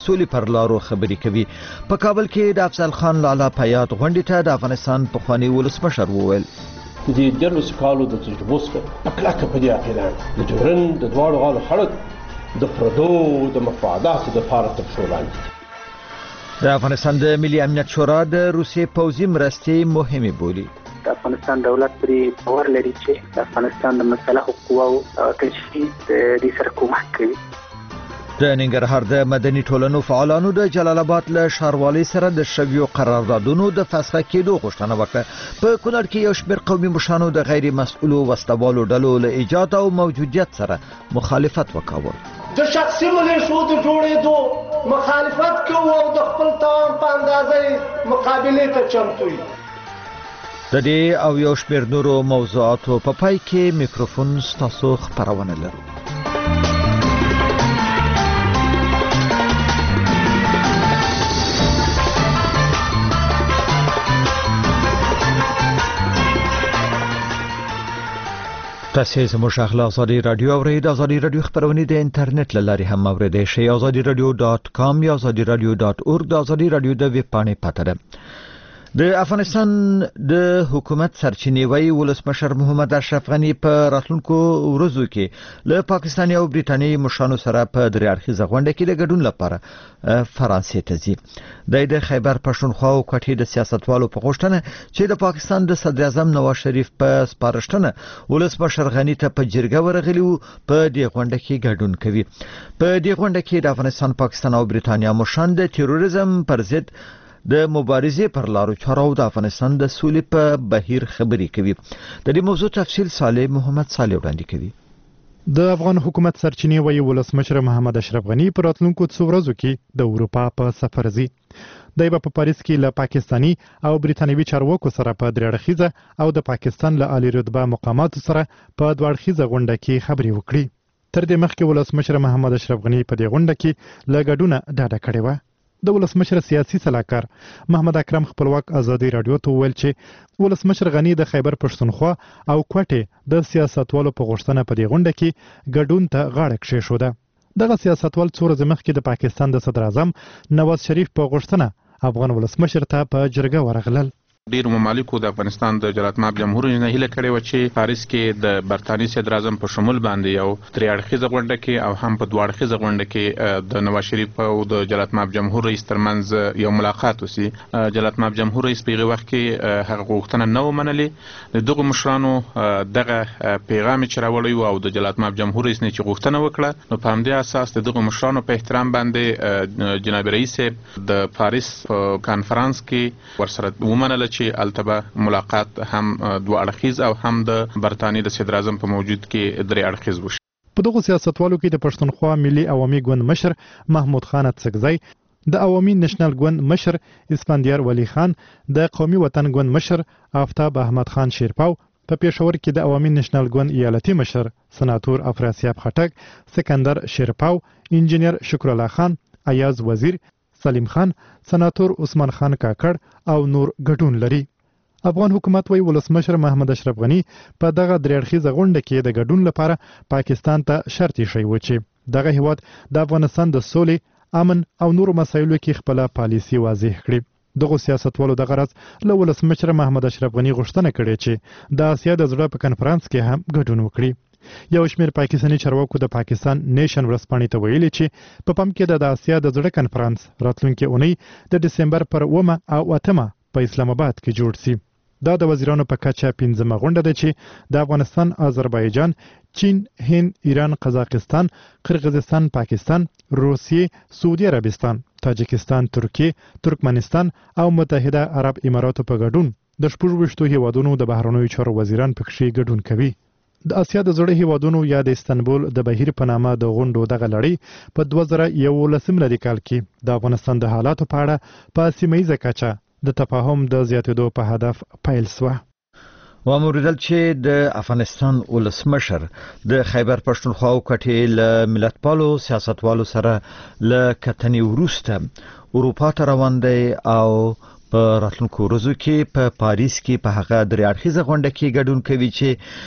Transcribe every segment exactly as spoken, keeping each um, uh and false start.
سولې پر لارو خبرې کوي. په کابل کې د افضل خان لالا په یاد غونډې ته د افغانستان پخواني ولسمشر وویل د دې دیارلسو کالو د تجربو څخه په کلکه په دې عقیده یم د ډیورنډ د دواړو غاړو خړک د پردو د مفاداتو دپاره تر پښو لاندې دي. د افغانستان د ملي امنیت شورا د روسیې پوځي مرستې مهمې بولي. د افغانستان دولت پرې باور لري چې د افغانستان د مسلحو قواو تجهیز دې سره کومک کوي. د ننګرهار د مدني ټولنو فعالانو د جلال آباد له ښاروالۍ سره د شویو قراردادونو د فسخه کېدو غوښتنه وکړه. په کونړ کې یو شمېر قومي مشرانو د غیر مسؤلو وسلوالو ډلو له ایجاد او موجودیت سره مخالفت وکاوه. د شخصي ملیشو د جوړېدو مخالفت کوو او د خپل توان په اندازې مقابلې ته چمتو یو. د دې او یو شمېر نورو موضوعاتو په پای کې میکروفون ستاسو خپرونه لرو. تاسو زموږ غلا ازادي رادیو او د ازادي رادیو خبرونه د انټرنیټ له لارې هم اوریدئ شئ. ازادي رادیو ډاٹ کام یا ازادي رادیو ډاٹ اورګ د ازادي رادیو د ویب پاڼې پته ده. د افغانستان د حکومت سرچینې وایي ولسمشر محمد اشرف غني په راتلونکو ورځو کې له پاکستان او برېټانیا مشرانو سره په درې اړخیزه غونډه کې د ګډون لپاره فرانسې ته ځي. د خیبر پښتونخوا او کوټې د سیاستوالو په غوښتنه چې د پاکستان د صدر اعظم نواز شریف په سپارښتنه ولسمشر غني ته په جرګه ورغلی وو په دې غونډه کې ګډون کوي. په دې غونډه کې د افغانستان، پاکستان او برېټانیا مشران د تروریزم پر ضد د مبارزې پر لارو چارو د افغانستان د سولې په بهیر خبرې کوي. د دې موضوع تفصیل صالح محمد صالح وړاندې کوي. د افغان حکومت سرچینې وایي ولسمشر محمد اشرف غني په راتلونکو څو ورځو کې د اروپا په سفر ځي. دی به په پاریس کې له پاکستاني او برېټانوي چارواکو سره په درې اړخیزه او د پاکستان له عالی رتبه مقاماتو سره په دوه اړخیزه غونډه کې خبرې وکړي. تر دې مخکې ولسمشر محمد اشرف غني په دې غونډه کې له ګډونه ډاډه کړې وه. د ولسمشر سیاسي سلاکار محمد اکرم خپلواک ازادي رادیو ته وویل چې ولسمشر غني د خیبر پښتونخوا او کوټې د سیاستوالو په غوښتنه په دې غونډه کې ګډون ته غاړه کېښوده. دغه سیاستوال څو ورځې مخکې د پاکستان د صدر اعظم نواز شریف په غوښتنه افغان ولسمشر ته په جرګه ورغلل. ډیر ممالکو د افغانستان د جلاتماب جمهوریت نه هیله کړې و چې پاریس کې د برتانیې صدر اعظم په شمول باندې یو درې اړخیزه غونډه کې او هم په دوه اړخیزه غونډه کې د نواز شریف او د جلاتماب جمهوریت ترمنځ یو ملاقات وسی. جلاتماب جمهوریت په هغه وخت کې هغه غوښتنه نه ومنلې. دغه مشرانو دغه پیغام چې راوړی او د جلاتماب جمهوریت نه چې غوښتنه وکړه، نو په همدې اساس دغه مشرانو په احترام باندې جناب رئیس د پاریس په کانفرنس کې ورسره ومنله چې التبه ملاقات هم دوه اړخیز او هم د برتانیې د صدر اعظم په موجود کې درې اړخیز وشي. په دغه سیاستوالو کې د پښتونخوا ملي عوامي ګوند مشر محمود خان اتسکزی، د عوامي نېشنل ګوند مشر اسفندیار ولی خان، د قومي وطن ګوند مشر آفتاب احمد خان شیرپاو، په پېښور کې د عوامي نېشنل ګوند ایالتي مشر سناتور افراسیاب خټک، سکندر شیرپاو، انجینیر شکر الله خان، ایاز وزیر، سلیم خان، سناتور عثمان خان کاکړ او نور ګډون لري. افغان حکومت وایي ولسمشر محمد اشرف غني په دغه درې اړخیزه غونډه کې د ګډون لپاره پاکستان ته شرط ایښی و چې دغه هیواد د افغانستان د سولې، امن او نورو مسایلو کې خپله پالیسي واضح کړي. دغه سیاستوالو دغه ورځ له ولسمشر محمد اشرف غني غوښتنه کړې چې د اسیا د زړه په کنفرانس کې هم ګډون وکړي. یو شمېر پاکستاني چارواکو د پاکستان نیشن ورځپاڼې ته ویلي چې په پام کې د اسیا د زړه کنفرانس راتلونکې اونۍ د دسمبر پر اومه او اتمه په اسلام آباد کې جوړ شي. دا د وزیرانو په کچه پنځمه غونډه ده چې د افغانستان، آذربایجان، چین، هند، ایران، قزاقستان، قرغیزستان، پاکستان، روسیې، سعودي عربستان، تاجکستان، ترکیه، ترکمنستان او متحده عرب اماراتو په ګډون د شپږ ویشتو هیوادونو د بهرنیو چارو وزیران پکې ګډون کوي. د اسیا د زړه هیوادونو یا د استنبول د بهیر په نامه د غونډو دغه لړۍ په دوه زره یولسم ملي کال کې د افغانستان د حالاتو په اړه په سیمه ییزه کچه د تفاهم د زیاتېدو په هدف پیل شوه. واموریدل چې د افغانستان ولسمشر د خیبر پښتونخوا او کوټې له ملتپالو سیاستوالو سره له کتنې وروسته اروپا ته روان دی او په راتلونکو ورځو کې په پاریس کې په هغه درې اړخیزه غونډه کې ګډون کوي چې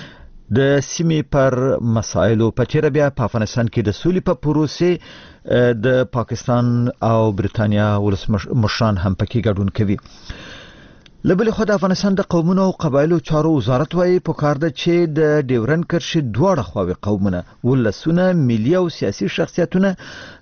د سیمې پر مسایلو په تیر بیا په افغانستان کې د سولې په پروسې د پاکستان او برتانیا ولسمشران هم پکې ګډون کوي. لبل خو د افغانستان د قومونو او قبایلو چارو وزارت وايي په کار ده چې د ډیورن کرښې دواړه خواوې قومونه ولسونه ملي او سیاسي شخصیتونه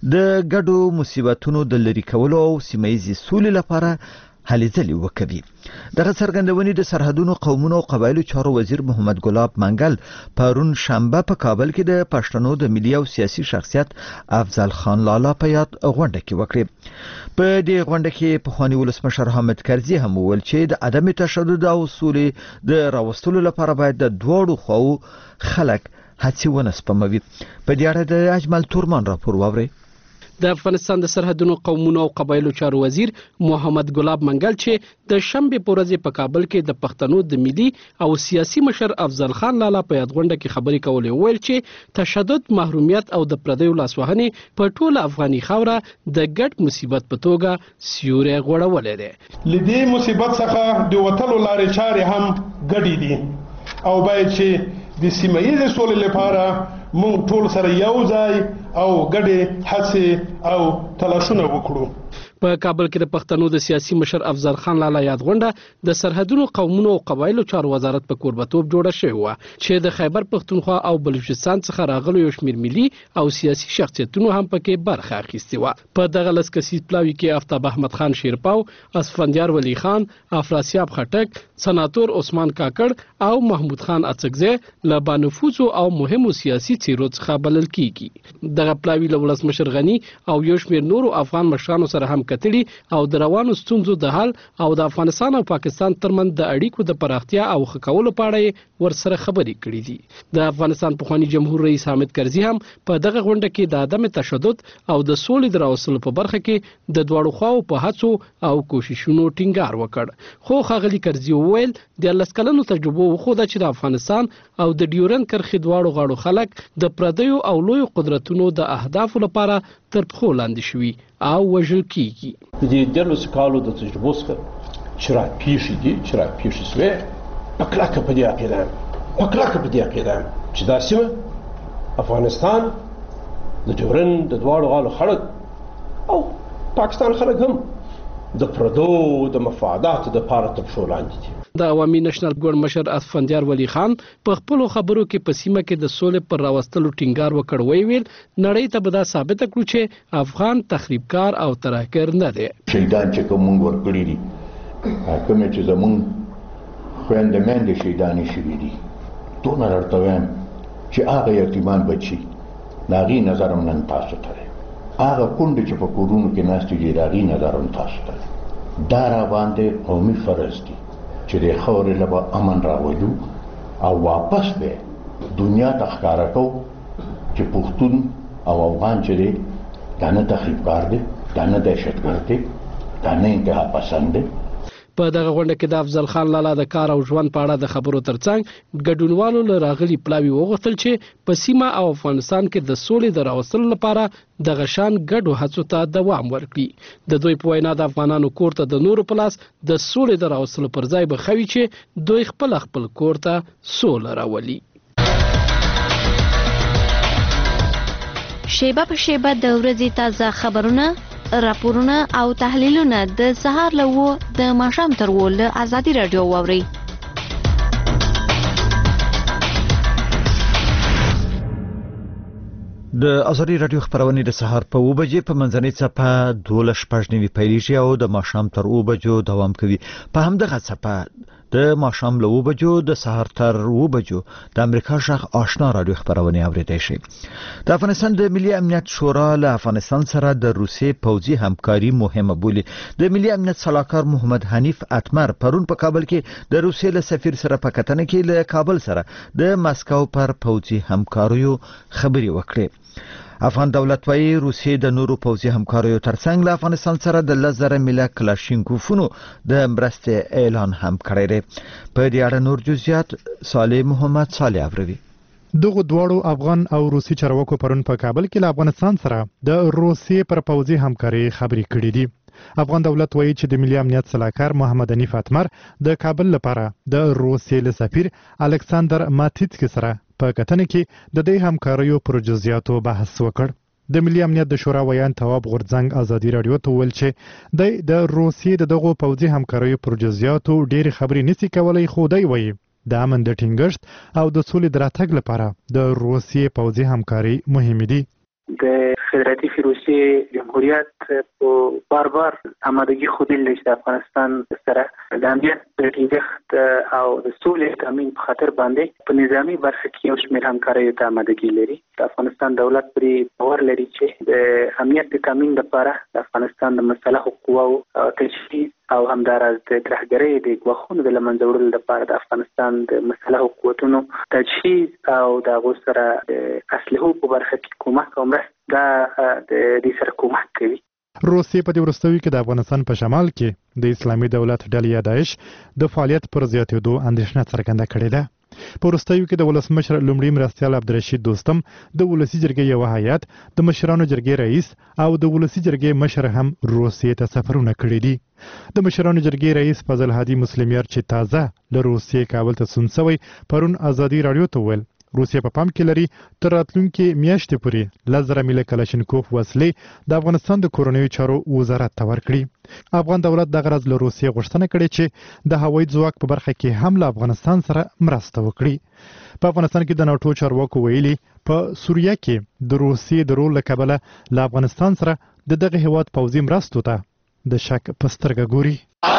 د ګډو مصیبتونو د لری کولو او سیمایي سولې لپاره هلې ځلې وکوي. دغه څرګندونې د سرحدونو قومونو او قبایلو چارو وزیر محمد ګلاب منګل پرون شنبه په کابل کې د پښتنو د ملي او سیاسي شخصیت افضل خان لالا په یاد غونډه کې وکړه. په دې غونډه کې پخوانی ولسمشر حامد کرزي هم وویل چې د عدم تشدد او سولې د راوستلو لپاره باید د دوړو خواو خلک هڅې ونه سپموي. په دې اړه د اجمل تورمان راپور واورئ. د افغانستان د سرحدونو قومونو او قبایلو چارو وزیر محمد ګلاب منګل چې د شنبه په ورځ په کابل کې د پښتنو د ملي او سیاسي مشر افضل خان لالا په یاد غونډه کې خبرې کولې ویل چې تشدد، محرومیت او د پردیو لاسوهنې په ټوله افغاني خاوره د ګډ مصیبت په توګه سیوري غوړولې ده. لدې مصیبت څخه د وټلو لارې چارې هم ګډې دي او باید چې د سیمایي سولې لپاره موږ ټول سره یو ځای او ګډې هڅې او تلاشونه وکړو. په کابل کې د پښتنو د سیاسي مشر افضل خان لالا یاد غونډه د سرحدونو قومونو او قبایلو چارو وزارت په کوربتوب جوړه شوې و چې د خیبر پښتونخوا او بلوچستان څخه راغلو یو شمېر ملي او سیاسي شخصیتونو هم پکې برخه اخیستې و. په دغه لس کسیز پلاوي کې آفتاب احمد خان شیرپاو، اسفندیار ولی خان، افراسیاب خټک، سناتور عثمان کاکړ او محمود خان اڅکزی له بانفوذو او مهمو سیاسي څیرو څخه بلل کیږي. دغه پلاوي له ولسمشر غني او یو شمېر نورو افغان مشرانو سره هم کتلي او د روانو ستونزو د حل او د افغانستان او پاکستان ترمنځ د اړیکو د پراختیا او ښه کولو په اړه ورسره خبرې کړې دي. د افغانستان پخوانی جمهور رئیس حامد کرزي هم په دغه غونډه کې د عدم تشدد او د سولې د راوستلو په برخه کې د دواړو خواو په هڅو او کوششونو ټینګار وکړ. خو ښاغلي کرزي وویل د لس کلنو تجربو وښوده چې د افغانستان او د ډیورن کرښې دواړو غاړو خلک د پردیو او لوی قدرتونو د اهدافو لپاره تر پښو لاندې شوي او وژل کیږي. د دې دلس کالو د تجربو څخه چې را پیښې دي چې را پیښې شوې په کلکه په دې عقیده یم په کلکه په دې عقیده یم چې دا سیمه افغانستان د ډیورن د دواړو غاړو خلک او پاکستان خلک هم د پردو د مفاداتو دپاره تر پښو لاندې دي. د عوامي نېشنل ګوند مشر اسفندیار ولی خان په خپلو خبرو کې په سیمه کې د سولې پر راوستلو ټینګار وکړ. ویل نړۍ ته به دا ثابته کړو چې افغان تخریبکار او ترهګر نه دی. شهیدان چې کوم موږ ورکړي دي کوم چې زموږ خویندې میندې شهیدانې شوي دي دونه درته وایم چې هغه یتیمان بچي د هغې نظر هم نن تاسو ته دی. هغه کونډې چې په کورونو کې ناستې دي د هغې نظر هم تاسو ته دی. دا راباندې قومي فرض دی چې د خاورې له به امن راولو او واپس به دنیا ته ښکاره کوو چې پښتون او افغان چې دی دا نه تخریبکار دی، دا نه دهشتګرد دی، دا نه انتها پسند دی. په دغه غونډه کې د افضل خان لالا د کار او ژوند په اړه د خبرو ترڅنګ ګډونوالو له راغلي پلاوي وغوښتل چې په سیمه او افغانستان کې د سولې د راوستلو لپاره دغه شان ګډو هڅو ته دوام ورکړي. د دوی په وینا د افغانانو کور ته د نورو په لاس د سولې د راوستلو پر ځای به ښه وي چې دوی خپل خپل کور ته سوله راولي. شیبه په شیبه د ورځې تازه خبرونه، راپورونه او تحلیلونه د سهار له وو د ماښام تر وو له ازادي رادیو واوري. د ازادي رادیو خبرونه د سهار په اوه بجې په منځنۍ څپه دولس شپږ نوي پیلېږي او د ماښام تر اوه بجو دوام کوي. په همدغه څپه د ماښام له اوه بجو د سهار تر اوه بجو د امریکا غږ آشنا رادیو خبرونه اوریدای شي. د افغانستان د ملي امنیت شورا له افغانستان سره د روسي پوځي همکاري مهمه بولي. د ملي امنیت صلاحکار محمد حنیف اتمر پرون په کابل کې د روسي له سفیر سره په کتنه کې له کابل سره د مسکو پر پوځي همکاریو خبري وکړي. افغان دولت وايي روسي د نورو پوځي همکاریو ترڅنګ له افغانستان سره د لزر ملي کلاشینکوفونو د مرستې اعلان هم کړی دی. په دې اړه نور جزئیات صالح محمد صالح اوروي. دغه دواړو افغان او روسي چارواکو پرون په کابل کې له افغانستان سره د روسي پر پوځي همکاري خبري کړې دي. افغان دولت وایي چې د ملي امنیت سلاکار محمد حنیف اتمر د کابل لپاره د روسیې له سفیر الکساندر ماتیتسکي سره په کتنه کې د دې همکاریو پر جزئیاتو بحث وکړ. د ملي امنیت د شورا ویان تواب غورځنګ ازادي رادیو ته ویل چې د د روسیې د دغو پوځي همکاریو پر جزئیاتو ډېرې خبرې نشي کولای، خو دی وایي د امن د ټینګښت او د سولې د راتګ لپاره د روسیې پوځي همکاري مهمه دي. د فدراتیف روسیې جمهوریت په بار بار آمادګي ښودلې چې د افغانستان سره د امنیت د ټینګښت او د سولې تامین په خاطر باندې په نظامی برخه کې یو شمېر همکاریو ته آمادګي لري. د افغانستان دولت پرې باور لري چې د امنیت د تامین لپاره د افغانستان د مسلحو قواو تجهیز او همداراز د ترهګرۍ د ګواښونو د له منځه وړلو لپاره د افغانستان د مسلحو قوتونو تجهیز او د هغو سره د اسلحو په برخه کې کومک او مرسته دا د دې سره کومک کوي. روسیې په دې وروستیو کې د افغانستان په شمال کې د اسلامي دولت ډلې یا داعش د فعالیت پر زیاتېدو اندېښنه څرګنده کړې ده. په وروستیو کې د ولسمشر لومړي مرستیال عبدالرشید دوستم د ولسي جرګې یو هیات، د مشرانو جرګې رئیس او د ولسي جرګې مشر هم روسیې ته سفرونه کړي دي. د مشرانو جرګې رئیس فضل هادي مسلمیار چې تازه له روسیې کابل ته ستون شوی پرون ازادي رادیو ته ویل روسیه په پام کې لري تر راتلونکي میاشتې پورې لس زره میله کلاشینکوف وسلې د افغانستان د کورنیو چارو وزارت ته ورکړي. افغان دولت دغه ورځ له روسیې غوښتنه کړې چې د هوایي ځواک په برخه کې هم له افغانستان سره مرسته وکړي. په افغانستان کې د ناټو چارواکو ویلي په سوریه کې د روسیې د رول له کبله له افغانستان سره د دغه هیواد پوځي مرستو ته د شک په سترګه ګوري.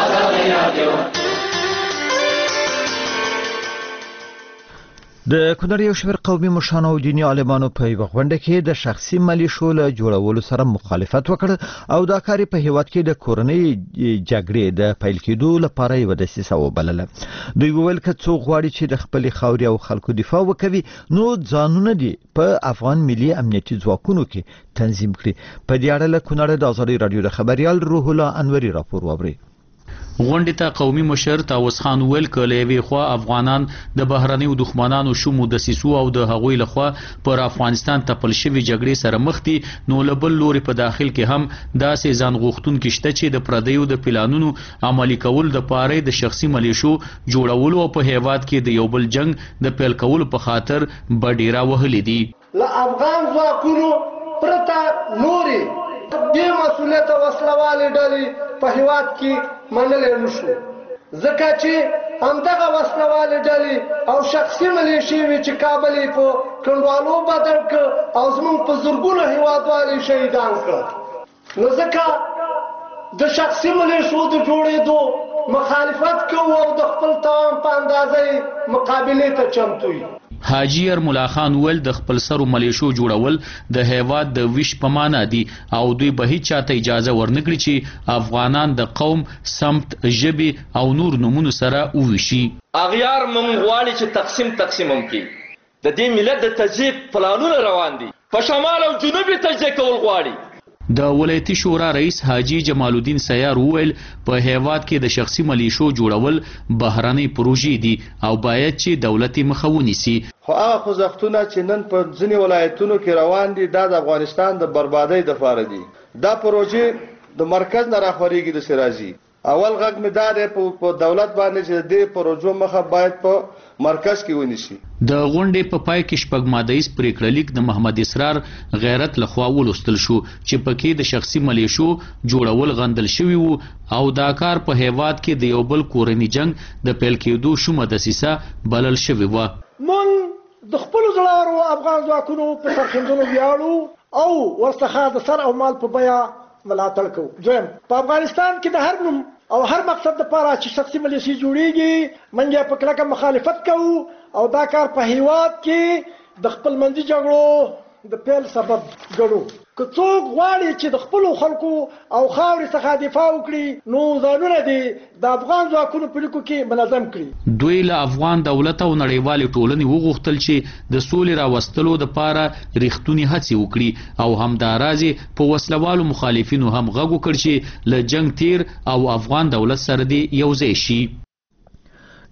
د کونړ یو شمېر قومي مشرانو او دیني عالمانو په یوه غونډه کې د شخصي ملیشو له جوړولو سره مخالفت وکړ او دا کار په هیواد کې د کورنۍ جګړې د پیل کېدو لپاره یوه دسیسه وبلله. دوی وویل که څوک غواړي چې د خپلې خاورې او خلکو دفاع وکوي نو ځانونه دي په افغان ملي امنیتي ځواکونو کې تنظیم کړي. په دې اړه له کونړ د ازادي رادیو د خبریال روح الله انوري راپور واورئ. غونډې ته قومي مشر طاووس خان ویل که له یوې خوا افغانان د بهرنیو دښمنانو شومو دسیسو او د هغوی لخوا پر افغانستان تپل شوي جګړې سره مخ دي، نو له بل لوري په داخل کې هم داسې ځان غوښتونکي شته چې د پردیو د پلانونو عملي کولو دپاره د شخصي ملیشو جوړولو او په هیواد کې د یو بل جنګ د پیل کولو په خاطر بډیرا وهلې دي. له افغان ځواکونو پرته نوري دې مسؤلیت وسلوالې ډلې په هیواد کې منلې نشو، ځکه چې همدغه وسلوالې ډلې او شخصي ملیشې وي چې کابل یې په کنډوالو بدل کړ او زموږ په زرګونو هیوادوال شهیدان کړ. نو ځکه د شخصي ملیشو د جوړېدو مخالفت کوو او د خپل توان په اندازه مقابلې ته چمتو یو. حاجی ارملا خان ویل د خپل سرو ملیشو جوړول د هیواد د ویش په معنا دي او دوی به هیڅ چاته اجازه ورنکړي چې افغانان د قوم، سمت، ژبې او نور نومونو سره وویشي. اغیار مونږ غواړي چې تقسیم تقسیم هم کړي. د دې ملت د تجزیه پلانونه روان دي، په شمال او جنوب یې تجزیه کول غواړي. د ولایتي شورا رئیس حاجی جمال الدین سیار وویل په هیواد کې د شخصي ملیشو جوړول بهرنۍ پروژې دي او باید چې دولت یې مخه ونیسي. خو هغه خوځښتونه چې نن په ځینې ولایتونو کې روان دي دا د افغانستان د بربادۍ دپاره دي. دا پروژې د مرکز نه راخورېږي د سرازي. اول غږ مې دا دی په دولت باندې چې د دې پروژو مخه باید په مرکز کې ونیسي. د غونډې په پای کې شپږ مادهیز پریکړه لیک د محمد اسرار غیرت لخوا ولوستل شو چې پکې د شخصي ملیشو جوړول غندل شوي وو او دا کار په هیواد کې د یو بل کورني جنگ د پیل کېدو شومه دسیسه بلل شوې وه. موږ د خپلو زړورو افغان ځواکونو په سرښندنو ویاړو او ورڅخه د سر او مال په بیه ملاتړ کوو. دویم، په افغانستان کې د هر نوم او هر مقصد لپاره چې شخصي ملیشې جوړیږي موږ یې په کلکه مخالفت کوو او دا کار په هیواد کې د خپل منځي جګړو د پیل سبب ګڼو. که څوک غواړي چې د خپلو خلکو او خاورې څخه دفاع وکړي نو ځانونه دې د افغان ځواکونو په لیکو کې منظم کړي. دوی له افغان دولت او نړیوالې ټولنې وغوښتل چې د سولې راوستلو دپاره رښتونې هڅې وکړي او همداراز په وسلوالو مخالفینو هم غږ وکړ چې له جنګ تیر او افغان دولت سره دې یو ځای شي.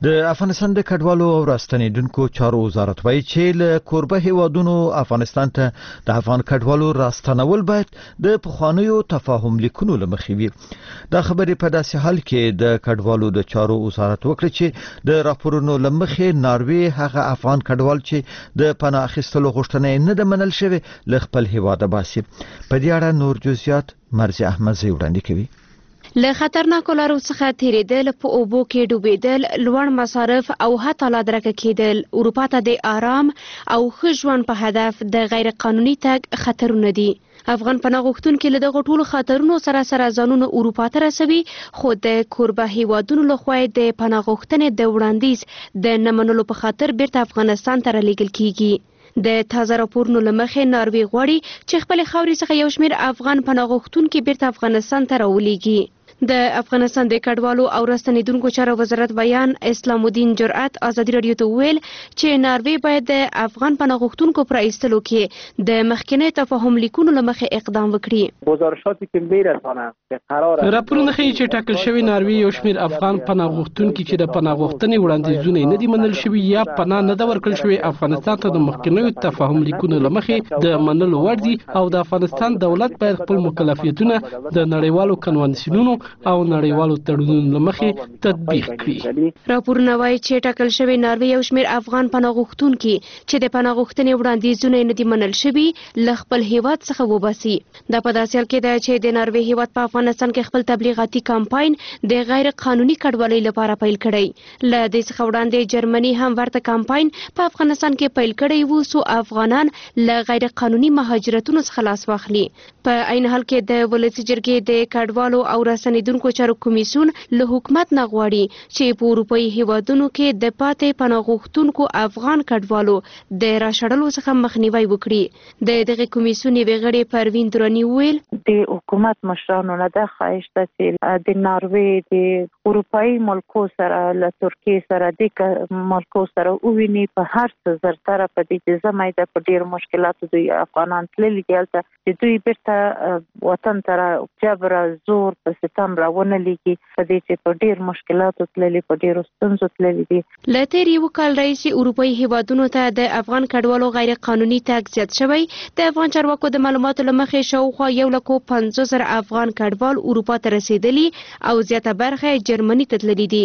د افغانستان د کډوالو او راستنیدونکو چارو وزارت وایي چې له کوربه هیوادونو افغانستان ته د افغان کډوالو راستنول باید د پخوانیو تفاهم لیکونو له مخې وي. دا خبرې په داسې حال کې د کډوالو د چارو وزارت وکړه چې د راپورونو له مخې ناروې هغه افغان کډوال چې د پناه اخیستلو غوښتنه نه ده منل شوې له خپل هیواده باسي. په دې اړه نور جزئیات مرزي احمدزی وړاندې کوي. له خطرناکو لارو څخه تیریدل، په اوبو کې ډوبېدل، لوړ مصارف او حتی لادرکه کېدل اروپا ته د آرام او ښه ژوند په هدف د غیر قانوني تګ خطرونه دي. افغان پناه غوښتونکي له دغو ټولو خطرونو سره سره ځانونه اروپا ته رسوي، خو د کوربه هیوادونو لخوا د پناه غوښتنې د وړاندیز د نه منلو په خاطر بیرته افغانستان ته رالیږل کیږي. د تازه راپورونو له مخې ناروې غواړي چې خپلې خاورې څخه یو شمېر افغان پناه غوښتونکي بیرته افغانستان ته راولیږي. د افغانستان د کډوالو او راستنیدونکو چارو وزارت بیان اسلام الدین جرأت ازادي رادیو ته ویل چې ناروې باید د افغان پناه غوښتونکو پر ایستلو کې د مخکنی تفاهم لیکونو له مخې اقدام وکړي. گزارشاتی که میرسانه به قرار راپورونه ښیي چې ټاکل شوی ناروې یو شمېر افغان پناه غوښتونکي چې د پناه غوښتنې وړاندیزونه نه دي منل شوي یا پناه نه ده ورکړل شوې افغانستان ته د مخکنیو تفاهم لیکونو له مخې د منلو وړ دي او د افغانستان دولت باید خپل مکلفیتونه د نړیوالو کنوانسیونونو او نړیوالو تړونونو له مخې تطبیق کړي. راپورونه وایي چې ټاکل شوی ناروې یو شمېر افغان پناه غوښتونکي چې د پناه غوښتنې وړاندیزونه نه دي منل شوي له خپل هیواد څخه وباسي. دا په داسې حال کې ده چې د ناروې هیواد په افغانستان کې خپل تبلیغاتي کمپاین د غیر قانوني کډوالۍ لپاره پیل کړی. له دې څخه وړاندې جرمني هم ورته کمپاین په افغانستان کې پیل کړی وو څو افغانان له غیر قانوني مهاجرتونو څخه لاس واخلي. په عین حال کې د ولسي جرګې د کډوالو او راستنیدونکو چارو کمیسیون له حکومت نه غواړي چې په اروپایي هیوادونو کې د پاتې پناه غوښتونکو افغان کډوالو د راشړلو څخه مخنیوي وکړي. د دغه کمیسیون یوې غړي پروین دراني ویل د حکومت مشرانو نه د خواهش ده چې د ناروې د اروپایي ملکو سره له ترکیې سره د ملکو سره وویني په هر څه زرتره په دې چې زمای د په ډیر مشکلاتو دوی افغانان تللي دي هلته چې دوی بیرته وطن ته جبر زور په ستم راونه لیکي په دې چې په ډیر مشکلاتو تللي په ډیرو ستونزو تللي دي. له تیر یو کال راهیسې اروپایي هیوادونو ته د افغان کډوالو غیر قانوني تګ زیات شوی. د افغان چارواکو د معلوماتو له مخې شاوخوا یو لکو پنځوس زره افغان کډوال اروپا ته رسیدلي او زیاته برخه جرمني ته تللي دي.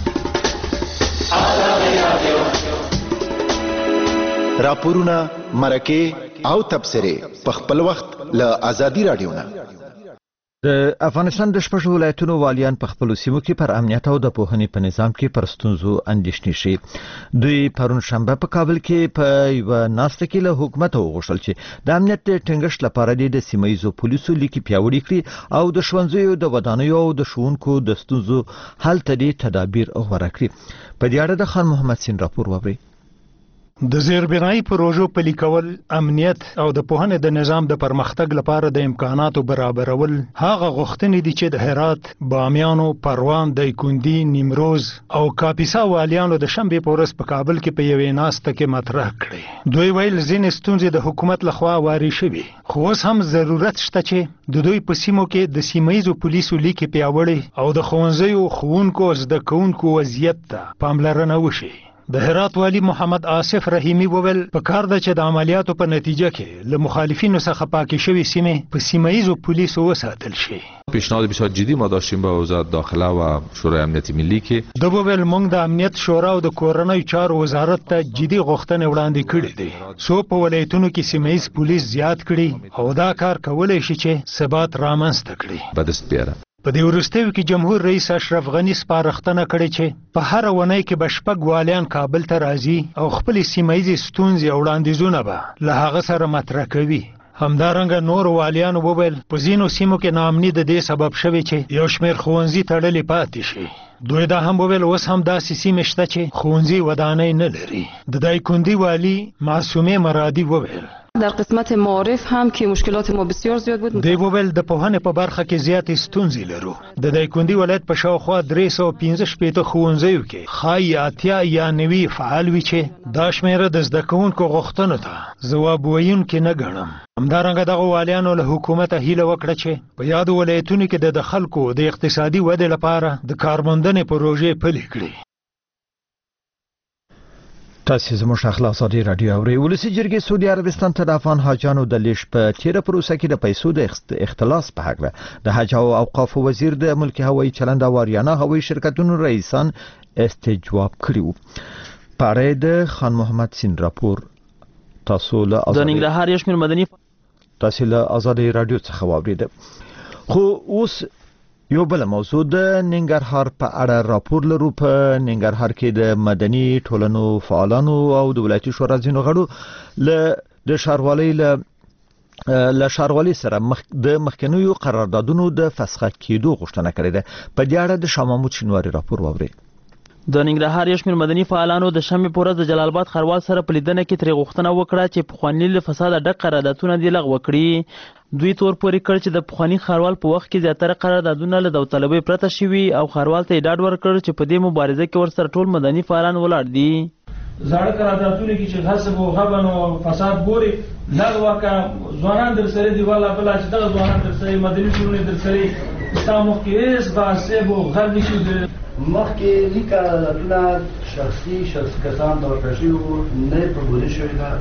راپورونه، مرکې او تبصرې په خپل وخت له ازادي رادیو نه. د افغانستان د شپږ ولایتونو والیان په خپل سیمو کې پر امنیت او د پوهنې په نظام کې پر ستونزو اندېښنې شي. دوی پرون شنبه په کابل کې په یو ناسته کې له حکومت وغوښتل چې د امنیت د ټینګښت لپاره د سیمایي پولیسو لیکي پیاوړي کړي او د ښوونځیو د ودانیو او د ښوونکو د ستونزو حل ته د تدابیر غوره کړي. په دې اړه د خان محمد سین راپور ووري. د زیربنایي پروژو پلي کول، امنیت او د پوهنې د نظام د پرمختګ لپاره د امکاناتو برابرول هغه غوښتنې دي چې د هرات، بامیانو، پروان، دایکندي، نیمروز او کاپیسا والیانو د شنبې په ورځ په کابل کې په یوې ناسته کې مطرح کړې. دوی ویل ځینې ستونزې د حکومت لخوا واري شوي، خو اوس هم ضرورت شته چې د دوی په سیمو کې د سیمایي پولیسو لیکي پیاوړي او د ښوونځیو، ښوونکو، زده کوونکو وضعیت ته پاملرنه وشي. د هرات والی محمد آصف رحیمی وویل په کار ده چې د عملیاتو په نتیجه کې له مخالفینو څخه پاکې شوې سیمې په سیمایي پولیسو وساتل شي. پیشنهاد بسیار جدی ما داشتیم با وزارت داخله و شورای امنیت ملی کې د وویل موږ د امنیت شورا او د کورنۍ چارو وزارت ته جدي غوښتنې وړاندې کړې دي څو په ولایتونو کې سیمایي پولیس زیات کړي او دا کار کولای شي چې ثبات رامنځته کړي. بدست بیاره په دې وروستیو کې جمهور رئیس اشرف غنی سپارښتنه کړې چې په هر ونۍ کې به شپږ والیان کابل ته راځي او خپل سیمایي ستونزې او وړاندیزونه به له هغه سره مطرح کوي. همدارنګه نور والیان وویل په ځینو سیمو کې ناامني د دې سبب شوی چې یو شمېر ښوونځي تړلي پاتې شي. دوی دا هم وویل اوس هم داسې سیمې شته چې ښوونځي ودانۍ نه لري. د دایکندي والی معصومه مرادي وویل در قسمت معارف هم که مشکلات ما بسیار زیاد بود. دی وویل د پوهنې په برخه کې زیاتې ستونزې لرو. د دایکندي ولایت په شاوخوا درې سوه پنځه شپېته ښوونځیو کې ښایي اتیا یا نوي فعال وي چې دا شمېره د زده کوونکو غوښتنو ته ځواب ویونکې نه ګڼم. همدارنګه دغه والیانو له حکومته هیله وکړه چې په یادو ولایتونو کې د خلکو د اقتصادي ودې لپاره د کارموندنې پروژې پلي کړي. تاسو زموږ اخلاص ادي رادیو اوري ولسی جرګې سعودي عربستان ته د افغان حاجانو د لیش په تیره پروسه کې د پیسو د اختلاس په حق د حج او اوقاف وزیر د ملکی هوایي چلند او اریانا هوایي شرکتونو رئیسان استجواب کړیو. پاره د خان محمد سین راپور تاسو له د ننګرهار یو شمېر مدني تاسو له ازادي رادیو څخه واورید. خو اوس یو بل موضوع د ننګرهار په اړه راپور لرو. په ننګرهار کې د مدني ټولنو فعالانو او د ولایتي شورا ځینو غړو له د شاروالۍ له له شاروالۍ سره مخ د مخکنیو قراردادونو د فسخ کېدو غوښتنه کړې ده. په دې اړه د شاه محمود شینواری راپور واوري. د ننګرهار یو شمېر مدني فعالانو د شنبې په ورځ د جلال آباد ښاروال سره په لیدنه کې ترې غوښتنه وکړه چې پخواني له فساده ډک قراردادونه دې لغوه کړي. دوی تور پورې کړ چې د پخواني ښاروال په وخت کې زیاتره قراردادونه له داوطلبۍ پرته شوي او ښاروال ته یې ډاډ ورکړ چې په دې مبارزه کې ورسره ټول مدني فعالان ولاړ دي. زاړه قراردادونه کې چې غصب او غبن او فساد ګوري لغوه کړه ځوانان در سره دی والا بل چې دغه ځوانان در سره مدني ټولنې در سره استامو کې هیڅ غصب او غل نشي مخکې لیک قراردادونه شخصي شخص کسان د ورکړشي نه په ګوري شوی دا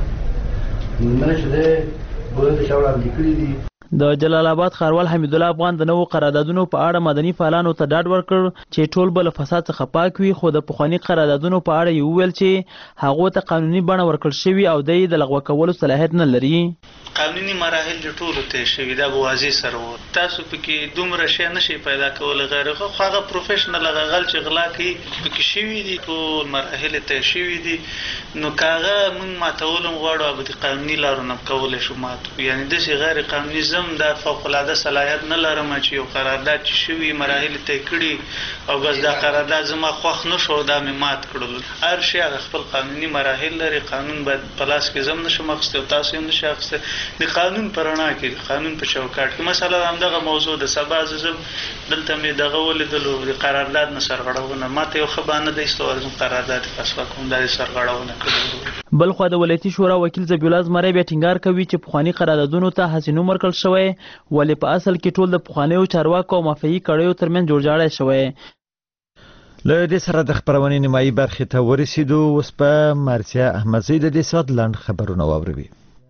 نه چې ده بوله د شاوړه لیکلي دي. د جلال آباد ښاروال حمید الله افغان د نوو قراردادونو په اړه مدني فعالانو ته ډاډ ورکړ چې ټول به له فساد څخه پاک وي. خو د پخواني قراردادونو په اړه یې وویل چې هغو ته قانوني بڼه ورکړل شوي او د یې د لغوه کولو صلاحیت نه لري. قانوني مراحل د ټولو ته شوي دا به واضح سره و. تاسو پکې دومره شی نشئ پیدا کولی غیر خو هغه پروفیشنل هغه غل چې غلا کوي پکې شوي دي ټول مراحل ته شوي دي. نو که هغه موږ ماتول هم غواړو او د قانوني لارو نه کولی شو ماتو. یعنې داسې غیر قانوني زم دا فوق العاده صلاحیت نه لرم چې یو قرارداد چې شوي مراحل طی کړي او بس دا قرارداد زما خوښ نه شو دا مې مات کړلو. هر شی هغه خپل قانوني مراحل لري. قانون باید په لاس کې زم نشم اخیستی او تاسو هم نشئ اخیستی. د قانون په رڼا کې د قانون په چوکاټ کې مثلا همدغه موضوع د سبا زه دلته مې دغه ولیدلو د قرارداد نه سرغړونه ماته یو ښه بهانه ده ایستولی زم قرارداد فسخه کوم دا یې سرغړونه کړې. بل خو د ولایتي شورا وکیل ذبیح الله زمری بیا ټینګار کوي چې پخواني قراردادونو ته هسې نوم ورکړل شوی ولې په اصل کې ټول د پخوانیو چارواکو او مافیایي کړیو ترمنځ جوړجاړی شوی. له دې سره د خبرونې نیمایي برخې ته ورسېدو. اوس په مرثیه احمدزی د دې ساعت لنډ خبرونه واوروي.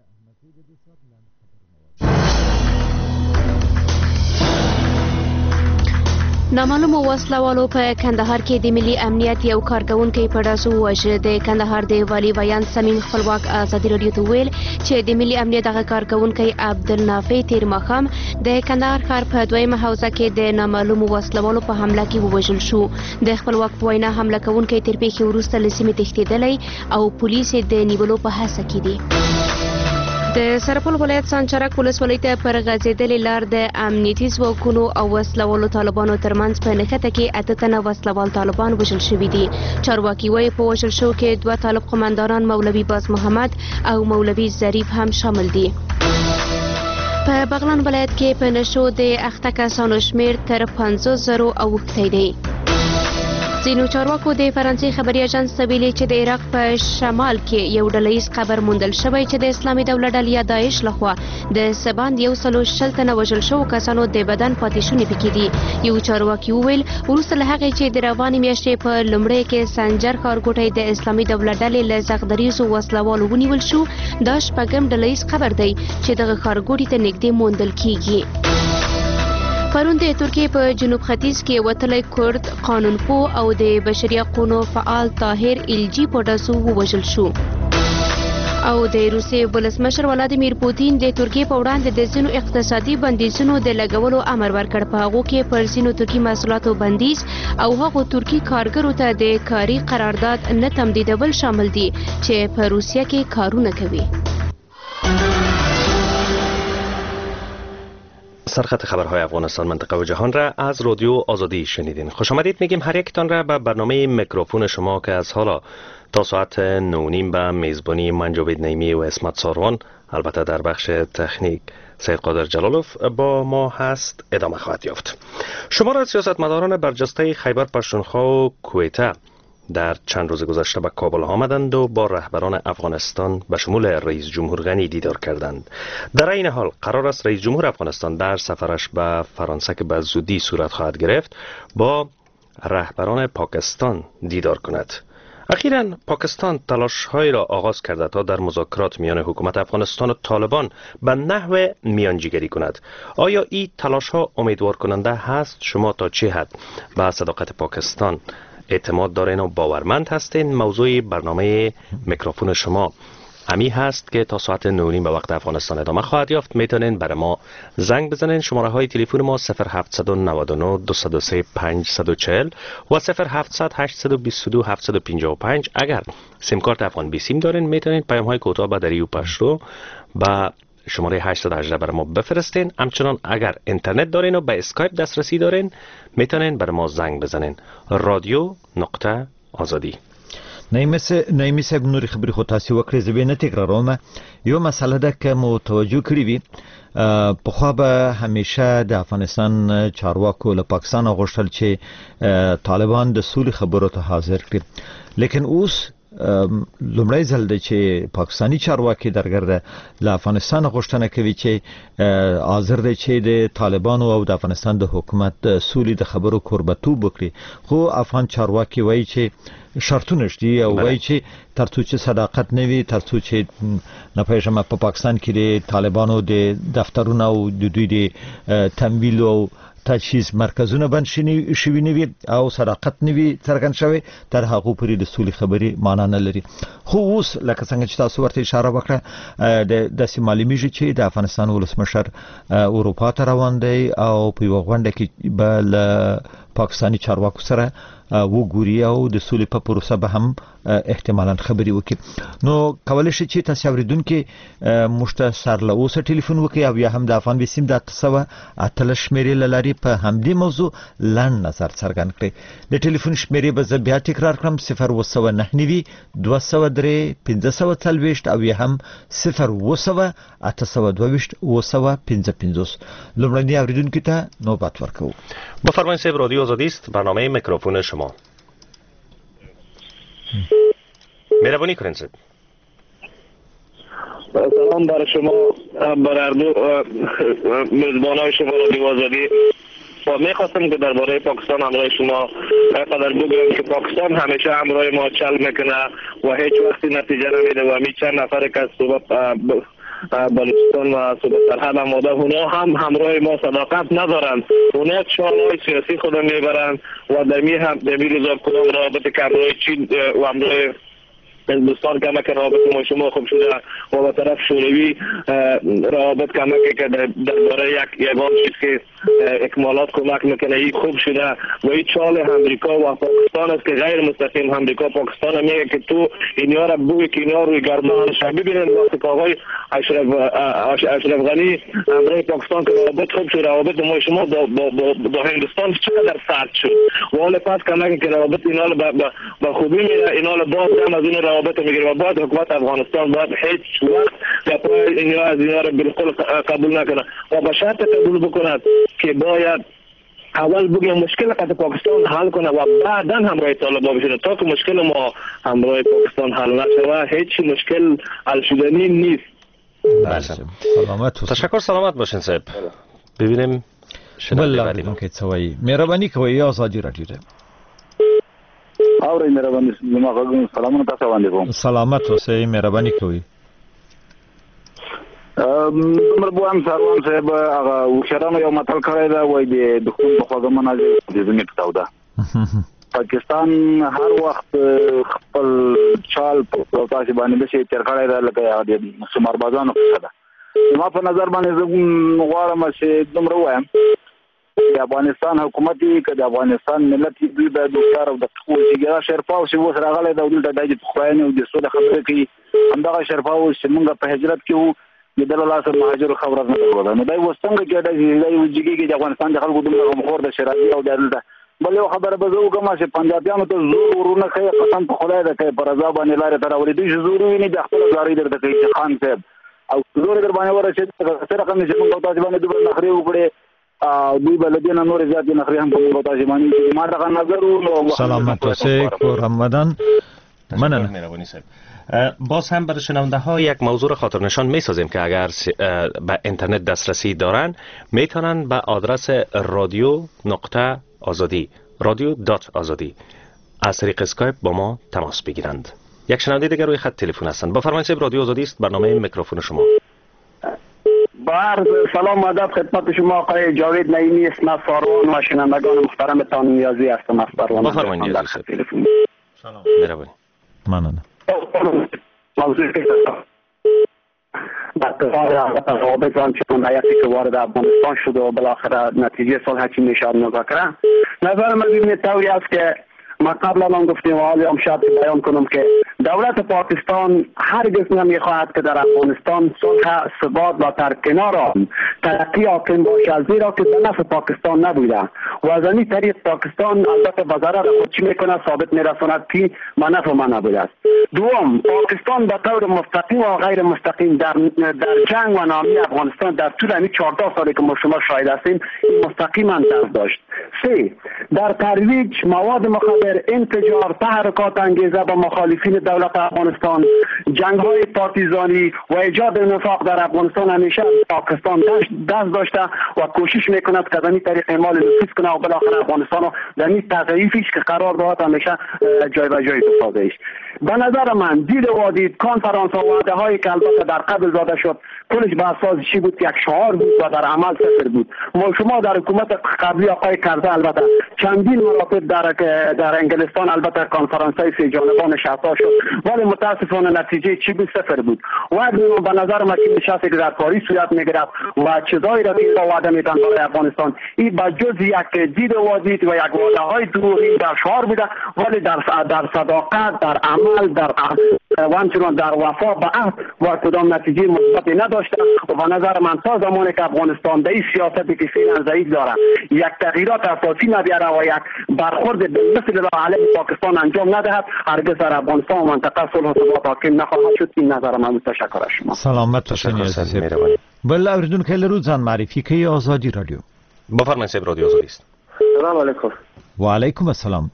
نامعلومو وسلوالو په کندهار کې د ملي امنیت یو کارکونکي په ډاسو ووژه. د کندهار د والي بیان صمیم خپلواک ازادي راډیو ته ویل چې د ملي امنیت هغه کارکونکي عبدالنافع تیر ماښام د کندهار ښار په دویمه حوزه کې د نامعلومو وسلوالو په حمله کې ووژل شو. د خپلواک په وینا حمله کوونکی تر پیښې وروسته له سیمې تښتېدلی او پولیس د نیولو په هڅه کې دي. د سرپل ولایت سانچرک ولسوالۍ ته پر غځېدلې لار د امنیتي ځواکونو او وسلوالو طالبانو ترمنځ په نښته کې اته تنه وسلوال طالبان وژل شوي دي. چارواکي وایي په وژل شوو کې دوه طالب قماندانان مولوي باز محمد او مولوي ظریف هم شامل دي. په بغلان ولایت کې په نشو د اخته کسانو شمیر تر پنځوس زرو اوښتی دی. ځینو چارواکو د فرانسې خبري اژانس ته ویلي چې د عراق په شمال کې یو ډلهییز قبر موندل شوی چې د اسلامي دولت ډلې یا داعش لخوا د سباند یو سلو شل تنه وژل شوو کسانو د بدن پاتې شونې پکې دي. یو چارواکي وویل وروسته له هغې چې د روانې میاشتې په لومړۍ کې سنجر ښارګوټی د اسلامي دولت ډلې له زغدریزو وسلوالو ونیول شو. دا شپږم ډلهییز قبر دی چې دغه ښارګوټي ته نږدې موندل کیږي. پرون د ترکیې په جنوب ختیځ کې وتلی کرد قانونپوه او د بشري حقونو فعال طاهر الجی په ډاسو ووژل شو. او د روسیې ولسمشر ولادیمیر پوتین د ترکیې په وړاندې د ځینو اقتصادي بندیزونو د لګولو امر ورکړ. په هغو کې پر ځینو ترکي محصولاتو بندیز او هغو ترکي کارګرو ته د کاري قرارداد نه تمدیدول شامل دي چې په روسیه کې کارونه کوي. سرخط خبرهای افغانستان منطقه و جهان را از رادیو آزادی شنیدین. خوش آمدید میگیم هر یکتان را به برنامه میکروفون شما که از حالا تا ساعت نه و نیم به میزبانی من جاوید نعیمی و اسمت ساروان البته در بخش تکنیک سید قادر جلالوف با ما هست ادامه خواهد یافت. شمار سیاستمداران برجسته خیبر پختونخوا و کویته در چند روز گذشته به کابل آمدند و با رهبران افغانستان به شمول رئیس جمهور غنی دیدار کردند. در این حال قرار است رئیس جمهور افغانستان در سفرش به فرانسه که به زودی صورت خواهد گرفت با رهبران پاکستان دیدار کند. اخیراً پاکستان تلاش‌هایی را آغاز کرده تا در مذاکرات میان حکومت افغانستان و طالبان به نحو میانجیگری کند. آیا این تلاش‌ها امیدوار کننده هست؟ شما تا چه حد به صداقت پاکستان اعتماد دارین و باورمند هستین؟ موضوع برنامه میکروفون شما امی هست که تا ساعت نه و نیم به وقت افغانستان ادامه خواهد یافت. میتونین برای ما زنگ بزنین. شماره های تلفن ما صفر هفت نه نه دو صفر سه پنج چهار صفر و صفر هفت هشت دو دو هفت پنج پنج. اگر سیم کارت افغان بی سیم دارین میتونین پیام های کوتاه به دریو پشتو با شماره هشت یک هشت برای ما بفرستین. همچنان اگر اینترنت دارین و به اسکایپ دسترسی دارین میتونین برای ما زنگ بزنین. رادیو نقطه آزادی. نایمه صاحب نوري خبري خو تاسو وکړې زه نه تکراروم. یو مسله ده که مو توجه کړی وي په خو به همیشه د افغانستان چارواکو له پاکستان غوښتل چې طالبان د سولې خبرو ته حاضر کړي، لیکن اوس لومړی ځل دی چې پاکستانی چارواکي درګرده له افغانستان غوښتنه کوي چې حاضر دی چې د طالبانو او د افغانستان د حکومت سولې د خبرو کوربتوب وکړي، خو افغان چارواکي وایي چې شرطونه شته او وایي چې ترڅو چې صداقت نه وي، ترڅو چې نه پېژنم په پاکستان کې د طالبانو د دفترونو او د دوی د تمویل او تجهیز مرکزونه بند شوي نه وي او صداقت نه وي څرګند شوی، تر هغه پورې د سولې خبرې معنا نه لري. خو اوس لکه څنګه چې تاسو ورته اشاره وکړه د داسې معلومیږي چې د افغانستان ولسمشر اروپا ته روان دی او په یوه غونډه کې به له پاکستانی چارواکو سره وګوري او د سولې په پروسه به هم احتمالاً خبرې وکړي. نو کولای شي چې تاسو اوریدونکو مشته سر له اوسه ټلیفون وکړي او یا هم د افغان بسیم د تسوه اتلس شمیرې لاري په همدې موضوع لاند نظر څرګند کړي. د ټلیفون شمیرې به زه بیا تکرار کړم: صفر اوه سوه نهه نوي دوه سوه درې پنځه سوه څلوېښت او یا هم صفر اوه سوه اته سوه دوه ویشت اوه سوه پنځه پنځوس. لومړني اوریدونکو ته نوبت ورکوو. بفرمایید صاحب، رادیو آزادی است، برنامه میکروفون شما. مهربانی کنید صاحب. سلام بر شما، بر هر دو میزبانای شما رادیو آزادی. و میخواستم که درباره پاکستان همراه شما قدر بگویم که پاکستان همیشه همراه ما چل میکنه و هیچ وقتی نتیجه نمیده و همی چند نفر که صوبه بلوچستان و صوبه سرحد آماده اونا هم همراه ما صداقت ندارند. اونا چالهای سیاسی خود میبرند و در می هم در می روزا کدام رابط که همراه چین و همراه هندوستان کمک رابط ما شما خوب شده و به طرف شوروی رابط کمک که درباره یک یگان چیز که اکمالات کمک میکنه این خوب شده و این چال امریکا و پاکستان است که غیر مستقیم امریکا پاکستان میگه که تو اینیا را بوی که اینا روی گردنش ببینن. وقتی که آقای اشرف اشرف غنی امریکای پاکستان که رابط خوب شده، رابط ما شما با با با هندوستان چقدر سرد شد و حالا پس کمک که رابط اینا رو به خوبی میره، اینا رو باز هم از این رابط میگیره و باید حکومت افغانستان باید هیچ وقت گپای اینا از اینا رو بالکل قبول نکنه و به شرط قبول بکند که باید اول بگیم مشکل قطع پاکستان حل کنه و بعدا همراه طالبان بشه. تا که مشکل ما همراه پاکستان حل نشه هیچ مشکل حل شدنی نیست. سلامت تشکر، سلامت باشین صاحب. ببینیم شنونده بعدی ما که څوي. مهرباني کوئ آزادی رادیو ته. اورئ مهرباني زما غوږ سلامونه تاسو باندې کوم. سلامت اوسئ، مهرباني کوئ. عمر بوان سروان صاحب هغه وشرانو یو متل کړی دا وای د دښمن په خواږه مناظر د زمینه پتاو ده. پاکستان هر وخت خپل چال په تاسو باندې د شي تر کړی دا لکه د سماربازانو څخه ده. ما په نظر باندې زه غواړم چې دومره وایم د افغانستان حکومت کې د افغانستان ملت دوی د دوکار او د خوځګرا شرپاو چې وسره غلې د دولت د خپلین او د سود خبرې کوي. همدغه شرپاو چې موږ په هجرت کې وو د دلاله سره مهاجر خبره نه کوله. نو دای وستنګ کې د وجګي کې د افغانستان د خلکو دومره مخور د شرابي او د دلته بل یو خبره به زه کوم چې پنجابیانو ته زور ورونه کوي، قسم په خدای ده کوي پر رضا باندې لارې تر ولې دوی زور ویني د خپل ځاری درته کوي چې خان صاحب او زور در باندې ورسېد څه رقم چې موږ تاسو باندې دوه نخري وکړي دوی بلدین نور زیات نخري هم په موږ تاسو باندې ما دغه نظر و. سلامت اوسئ کو رمضان. مننه مهربانی صاحب. باز هم برای شنونده ها یک موضوع را خاطر نشان می سازیم که اگر به اینترنت دسترسی دارن میتونن به آدرس رادیو نقطه آزادی رادیو دات آزادی از طریق اسکایپ با ما تماس بگیرند. یک شنونده دیگر روی خط تلفن هستند. بفرمایید صاحب، رادیو آزادی است، برنامه میکروفون شما. با عرض سلام و ادب خدمت شما آقای جاوید نعیمی است. من ساروان و شنوندگان محترمتان نیازی هستم از پروانه. بفرمایید نیازی صاحب. سلام. مهربانی. ممنون. موضوعی که بعد روابط آنچنان حیاتی که وارد افغانستان شده و بالاخره نتیجه صلح چین میشد مذاکره، نظر من این طوری است که ما قبلا هم گفتیم و حالی هم شاید بیان کنم که دولت پاکستان هرگز نمیخواهد که در افغانستان صلح، ثبات و در کنار آن ترقی حاکم باشد، زیرا که به نفع پاکستان نبوده و از این طریق پاکستان البته به ضرر خود چی میکنه ثابت میرساند که به نفع ما نبوده است. دوم، پاکستان به طور مستقیم و غیر مستقیم در در جنگ و نامی افغانستان در طول همین چهارده سالی که ما شما شاهد هستیم مستقیما دست داشت. سه، در ترویج مواد مخدر، انفجار، تحرکات انگیزه به مخالفین دولت افغانستان، جنگ های پارتیزانی و ایجاد نفاق در افغانستان همیشه پاکستان دست داشته و کوشش میکند که در این طریق اعمال نفوذ کنه و بالاخره افغانستان رو در این تضعیفش که قرار داد همیشه جای به جای بسازه. به نظر من دید و دید کنفرانس و وعده هایی که البته در قبل داده شد کلش به اساس چی بود؟ یک شعار بود و در عمل صفر بود. ما شما در حکومت قبلی آقای کرزی البته چندین مراتب در در انگلستان البته کنفرانس های سه جانبه نشسته شد، ولی متاسفانه نتیجه چی بود؟ صفر بود. و به نظر من که نشستی که در پاریس صورت میگرفت و چیزایی را که وعده میدن برای افغانستان این با جز یک دید و دید و یک وعده های دروغین در شعار بوده، ولی در در صداقت، در عمل، در و همچنان در وفا به عهد و کدام نتیجه مثبتی نداشته. و به نظر من تا زمانی که افغانستان به این سیاستی که فعلا ضعیف داره یک تغییرات اساسی نبیاره و یک برخورد به مثل را علیه پاکستان انجام ندهد، هرگز در افغانستان و منطقه صلح و ثبات حاکم نخواهد شد. این نظر من. تشکر از شما. سلامت باشین عزیز. بله اوریدونکو لرو ځان معرفي کوي آزادی رادیو. بفرمایید صاحب، رادیو آزادی است. سلام علیکم. و علیکم السلام.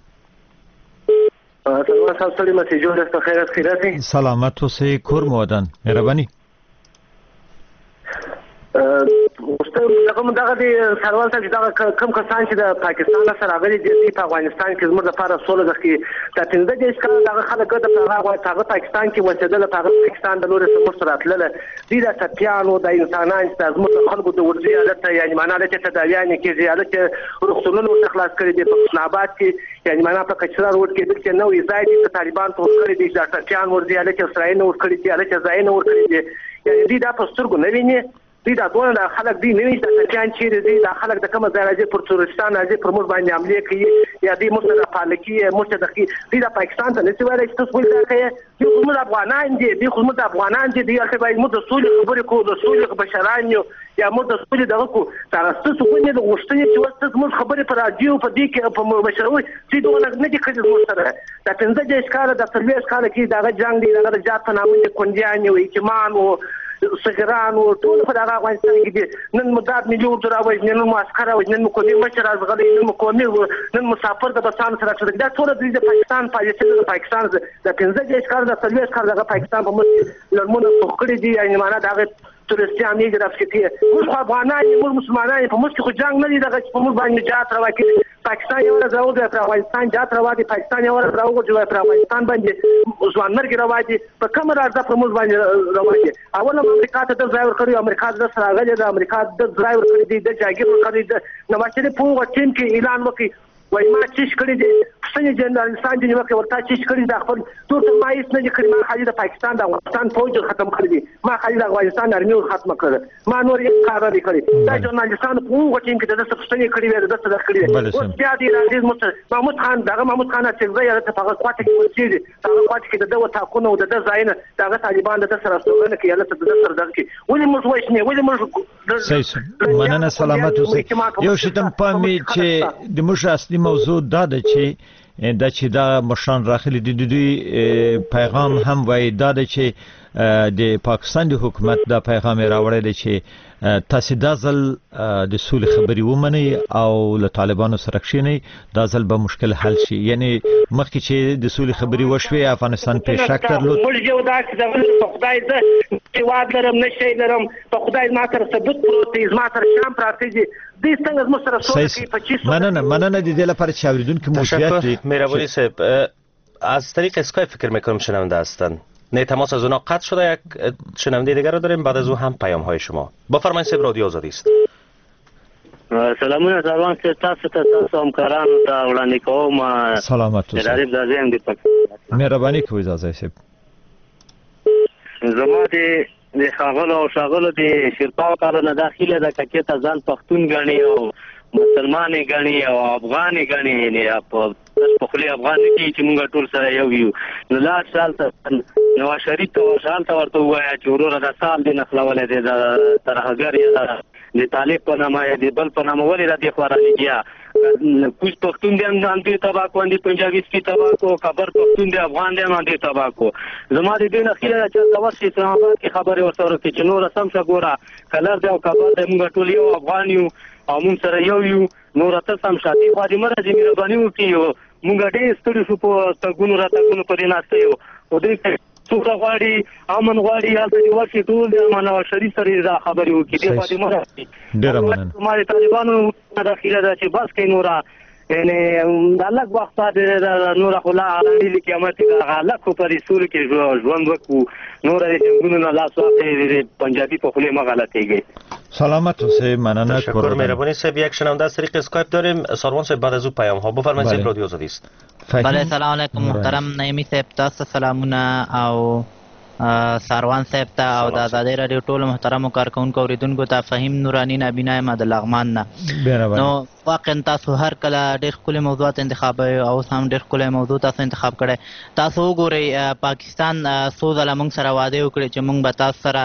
سلام صاحب، سلام مسیجو دست خیرت خیرتی. سلامت اوسئ، کور مودن. مهرباني. دغه دغه دی سروال صاحب دغه کم کسان چې د پاکستان سره راغلي دي په افغانستان کې زموږ لپاره سوله د کې د پنځه دیرش کاله دغه خلک د هغه هغه پاکستان کې اوسېدل، هغه پاکستان د لوري څخه سره راتلل دي د ټپیانو د انسانان چې زموږ خلکو د ورځي حالت یعنی معنا د تداویان کې زیاده رخصتونو تخلاص کړي دي په اسلام آباد کې یعنی معنا په کچرا روډ کې د نوې ځای دي طالبان ته ورکړي دي د ټپیان ورځي حالت اسرائیل نو ورکړي دي حالت ځای نه ورکړي دي یعنی دي د پسترګو نه ویني دي دا ټول د خلک دی نه وي د چان چیرې دي د خلک د کوم ځای راځي پر تورستان راځي پر موږ باندې حمله کوي یا دي موږ د پالکی موږ د دي د پاکستان ته نشي وایي چې تاسو ولې کوي چې موږ افغانان دي دي خو موږ افغانان دي دي چې باید موږ د سولې خبرې کوو د سولې بشران یو یا موږ د سولې دغه کو تاسو څه کوی د غوښتنې چې واسطه موږ خبرې پر راډیو په دې کې په بشروي چې دوه نه دي کړي موږ سره د پنځه دیش کال د سرویس کال کې دغه جنگ دی دغه جات نامې کونډیان او ایتمان او سګرانو ټول په دغه افغانستان کې دي نن مداد مليون ډالر وایي نن معسكر وایي نن کومي مشر ازغلي نن کومي نن مسافر د بسان سره چې دا ټول د پاکستان پالیسي د پاکستان د پنځه دیش کال د سرویس کال دغه پاکستان په مس لرمونه پخړي دي یعنی معنا دغه تورستي امي ګرافسکي موږ افغانان موږ مسلمانان په موږ کې خو جنگ نه دي دغه په موږ باندې جات راوکړي پاکستان یو راو د افغانستان جات راوړي پاکستان یو راو د افغانستان باندې ځوان مرګ راوړي په کوم راځه په موږ باندې راوړي اوله امریکا ته د ځای ورکړي امریکا د سره غلي د امریکا د ځای ورکړي د جاګیر ورکړي د نواشري په وټین کې اعلان وکړي وای ما چیش کړی دي څنګه جنرال انسان دی وکړ ورته چیش کړی د خپل ټول مایس نه کړی ما خالي د پاکستان د افغانستان فوج ختم کړی دي ما خالي د افغانستان ارمي ختم کړ ما نور یې کار لري کړی دا جرنالستان په وټین کې د څه څنګه کړی وي د څه کړی او بیا دی راځي محمود خان دغه محمود خان چې زه یې ته په خاطر کې ورسېږي هغه خاطر کې د دوه تاکونه او د ځاینه دغه طالبان د سره سره کې یاله د سره دغه کې ولې موږ وښنه ولې موږ صحیح مننه سلامت اوسئ یو شتم پامې چې د موږ اصلي موضوع دا ده چې دا چې دا مشان راخلي د دوی پیغام هم وای دا ده چې د پاکستان د حکومت د پیغام راوړی دی چې تاسو د ځل د سولې خبري ومني او له طالبانو سره کښینی د ځل به مشکل حل شي. یعنی مخکې چې د سولې خبري وشوي افغانستان پیشرفت درلود. موږ یو دا چې په خدای زه واد لرم نشي لرم په خدای ما سره ثبوت پروت دی ما سره شام پراته دي د څنګه زموږ سره سوچ کوي پچیس مننه مننه د دې لپاره چې اوریدونکو موضوعیت دی. مهربانی صاحب از طریق اسکایپ فکر میکنم شنونده هستن. نه تماس از اونا قطع شده. یک شنونده دیگر رو داریم بعد از او هم پیام های شما. بفرمایید صاحب رادیو آزادی است. سلامونه سروان صاحب تاسو ته تاسو همکارانو ته وړاندې کوم. سلامات اوسئ. جناب زازم دې پک مهرباني کوئ زازم صاحب. زما دې د خاغلو او شاغلو د شرپاو کارونه داخله د ککې ته ځان پښتون غني او مسلمانې غني او افغانې غني نه په خپل افغان کې چې موږ ټول سره یو یو نو لا سال ته نو شریف ته شال ته ورته وایي چې ورور د سال دی نخلولې دی د ترهګر یا د طالب په نامه یا د بل په نامه ولې را دی خورالي بیا کوم پښتون دی ان دې تباکو ان دې پنجابي سپي تباکو خبر پښتون دی افغان دی ان دې تباکو زما دې دین اخیره چې دا ورسې اسلام آباد کې خبره ورسره کې چې نور سم شګورا کلر دی او کبر دی موږ ټول یو افغان یو او موږ سره یو یو نور ته سم شاتي خو دې مرزي مهرباني وکړي موږ ډېر ستړي شو په تګونو راتګونو پرې ناشته یو او دې څوک غواړي امن غواړي یا د ورشي ټول د امن او شریف سره دا خبرې وکړي دې باندې مرسته ډېر مننه. ما طالبانو داخله دا چې بس کې نورا یعنی د الله وخت د نور خلا علی قیامت د الله کو پر رسول کې ژوند وکړو نور د څنګه نه لاس واخلي پنجابي په خله مغلطيږي. سلامت اوسئ. مننه. تشکر مهربانی صاحب. یک شنونده از طریق اسکایپ داریم. سروان صاحب بعد از او پیام ها بفرمایید. صاحب رادیو آزادی است. بله سلام علیکم محترم نعیمی صاحب تاسو سلامونه او سروان صاحب ته او د آزادۍ رادیو ټول محترمو کارکونکو اوریدونکو ته فهیم نورانی نابینا یم د لغمان نه. نو واقعا تاسو هر کله ډېر ښکلي موضوعات انتخابوئ او هم ډېر ښکلی موضوع تاسو انتخاب کړی. تاسو وګورئ پاکستان څو ځله موږ سره وعده وکړې چې موږ به تاسو سره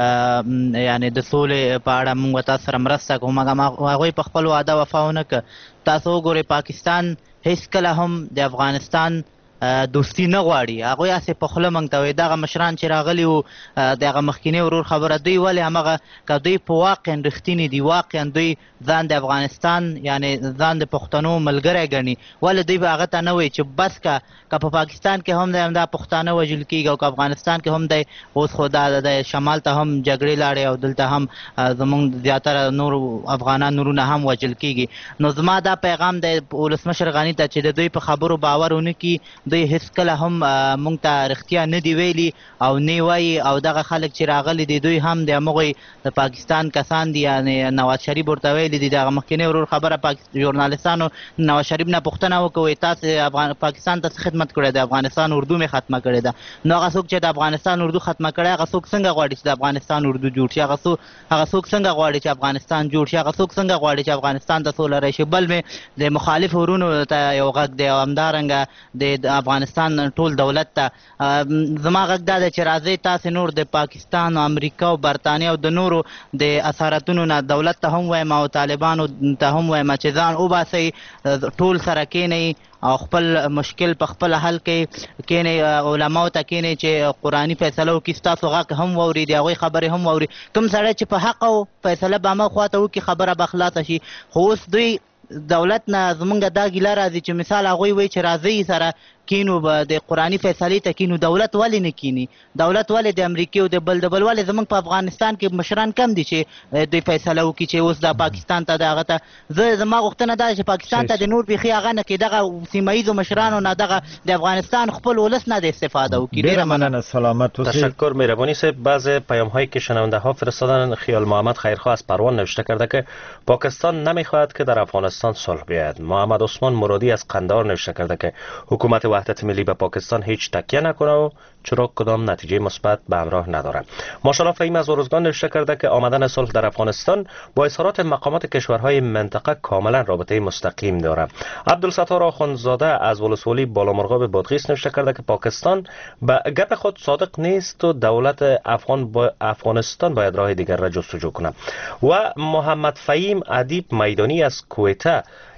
یعنې د سولې په اړه موږ به تاسو سره مرسته کوو مګر هغوی په خپل وعده وفا ونه کړه. تاسو وګورئ پاکستان هیڅکله هم د افغانستان دوستی نه غواړي. هغوی هسې په خوله موږ ته وایي دغه مشران چې راغلي وو د هغه مخکینی ورور خبره دوی ولې همغه که دوی په واقعا رښتینې دي واقعا دوی ځان د افغانستان یعنې ځان د پښتنو ملګری ګڼي ولې دوی به هغه ته نه وایي چې بس که که په پاکستان کې هم دی همدا پښتانه وژل کېږي او که افغانستان کې هم دی اوس خو دا د شمال ته هم جګړې لاړې او دلته هم زموږ زیاتره نور افغانان نورونه هم وژل کېږي. نو زما دا پیغام دی ولسمشر غني ته چې د دوی په خبرو باور ونه کړي. دوی هیڅکله هم مونږ ته رښتیا نه دی ویلي او نه وایي او دغه خلک چې راغلي دي دوی هم د همغوی د پاکستان کسان دي یعنې نواز شریف ورته ویلي دي دغه مخکینی ورور خبره ژورنالستانو نواز شریف نه پوښتنه وکړه تاسو پاکستان ته څه خدمت کړی د افغانستان اردو مې ختمه کړې ده. نو هغه څوک چې د افغانستان اردو ختمه کړی هغه څوک څنګه غواړي چې د افغانستان اردو جوړ شي هغه څوک هغه څوک څنګه غواړي چې افغانستان جوړ شي هغه څوک څنګه غواړي چې افغانستان ته سوله راشي. بل مې د مخالف ورونو ته یو غږ دی او همدارنګه د افغانستان ټول دولت ته زما غږ دا دی چې راځئ تاسې نور د پاکستان او امریکا او برطانیه او د نورو د اسارتونو نه دولت ته هم وایم او طالبانو ته هم وایم چې ځان وباسئ ټول سره کښېنئ او خپل مشکل په خپل حل کې کېنئ علماو ته کېنئ چې قرآني فیصله وکړي ستاسو غږ هم واوري د هغوی خبرې هم واوري. کوم سړی چې په حق او فیصله به همه خواته وکړي خبره به خلاصه شي. خو اوس دوی دولت نه زمونږ دا ګیله راځي چې مثال هغوی وایي چې راځئ سره کینو به د قرآني فیصلې ته کینو دولت ولې نه کینی دولت ولې د امریکې او د بل د بل ولې زمونږ په افغانستان کې مشران کم دي چې دوی فیصله وکړي چې اوس دا پاکستان ته د هغه ته زه زما غوښتنه دا چې پاکستان ته د نور بیخي هغه نه کې دغه سیمه ییزو مشرانو نه دغه د افغانستان خپل ولس نه د استفاده وکړي. ډېره مننه. سلامت اوسئ. تشکر مهربانی صاحب. بعض پیام هایی که شنونده ها فرستادن خیال محمد خیرخواه از پروان نوشته کرده که پاکستان نمیخواهد که در افغانستان صلح بیاید. محمد عثمان مرادی از قندهار نوشته کرده که حکومت وحدت ملی به پاکستان هیچ تکیه نکنه و چرا کدام نتیجه مثبت به همراه نداره. ماشاءالله فهیم از ارزگان نوشته کرده که آمدن صلح در افغانستان با اظهارات مقامات کشورهای منطقه کاملا رابطه مستقیم داره. عبدالستار آخوندزاده از ولسوالی بالامرغاب بادغیس نوشته کرده که پاکستان به گپ خود صادق نیست و دولت افغان با افغانستان باید راه دیگر را جستجو کنه. و محمد فهیم ادیب میدانی از کویته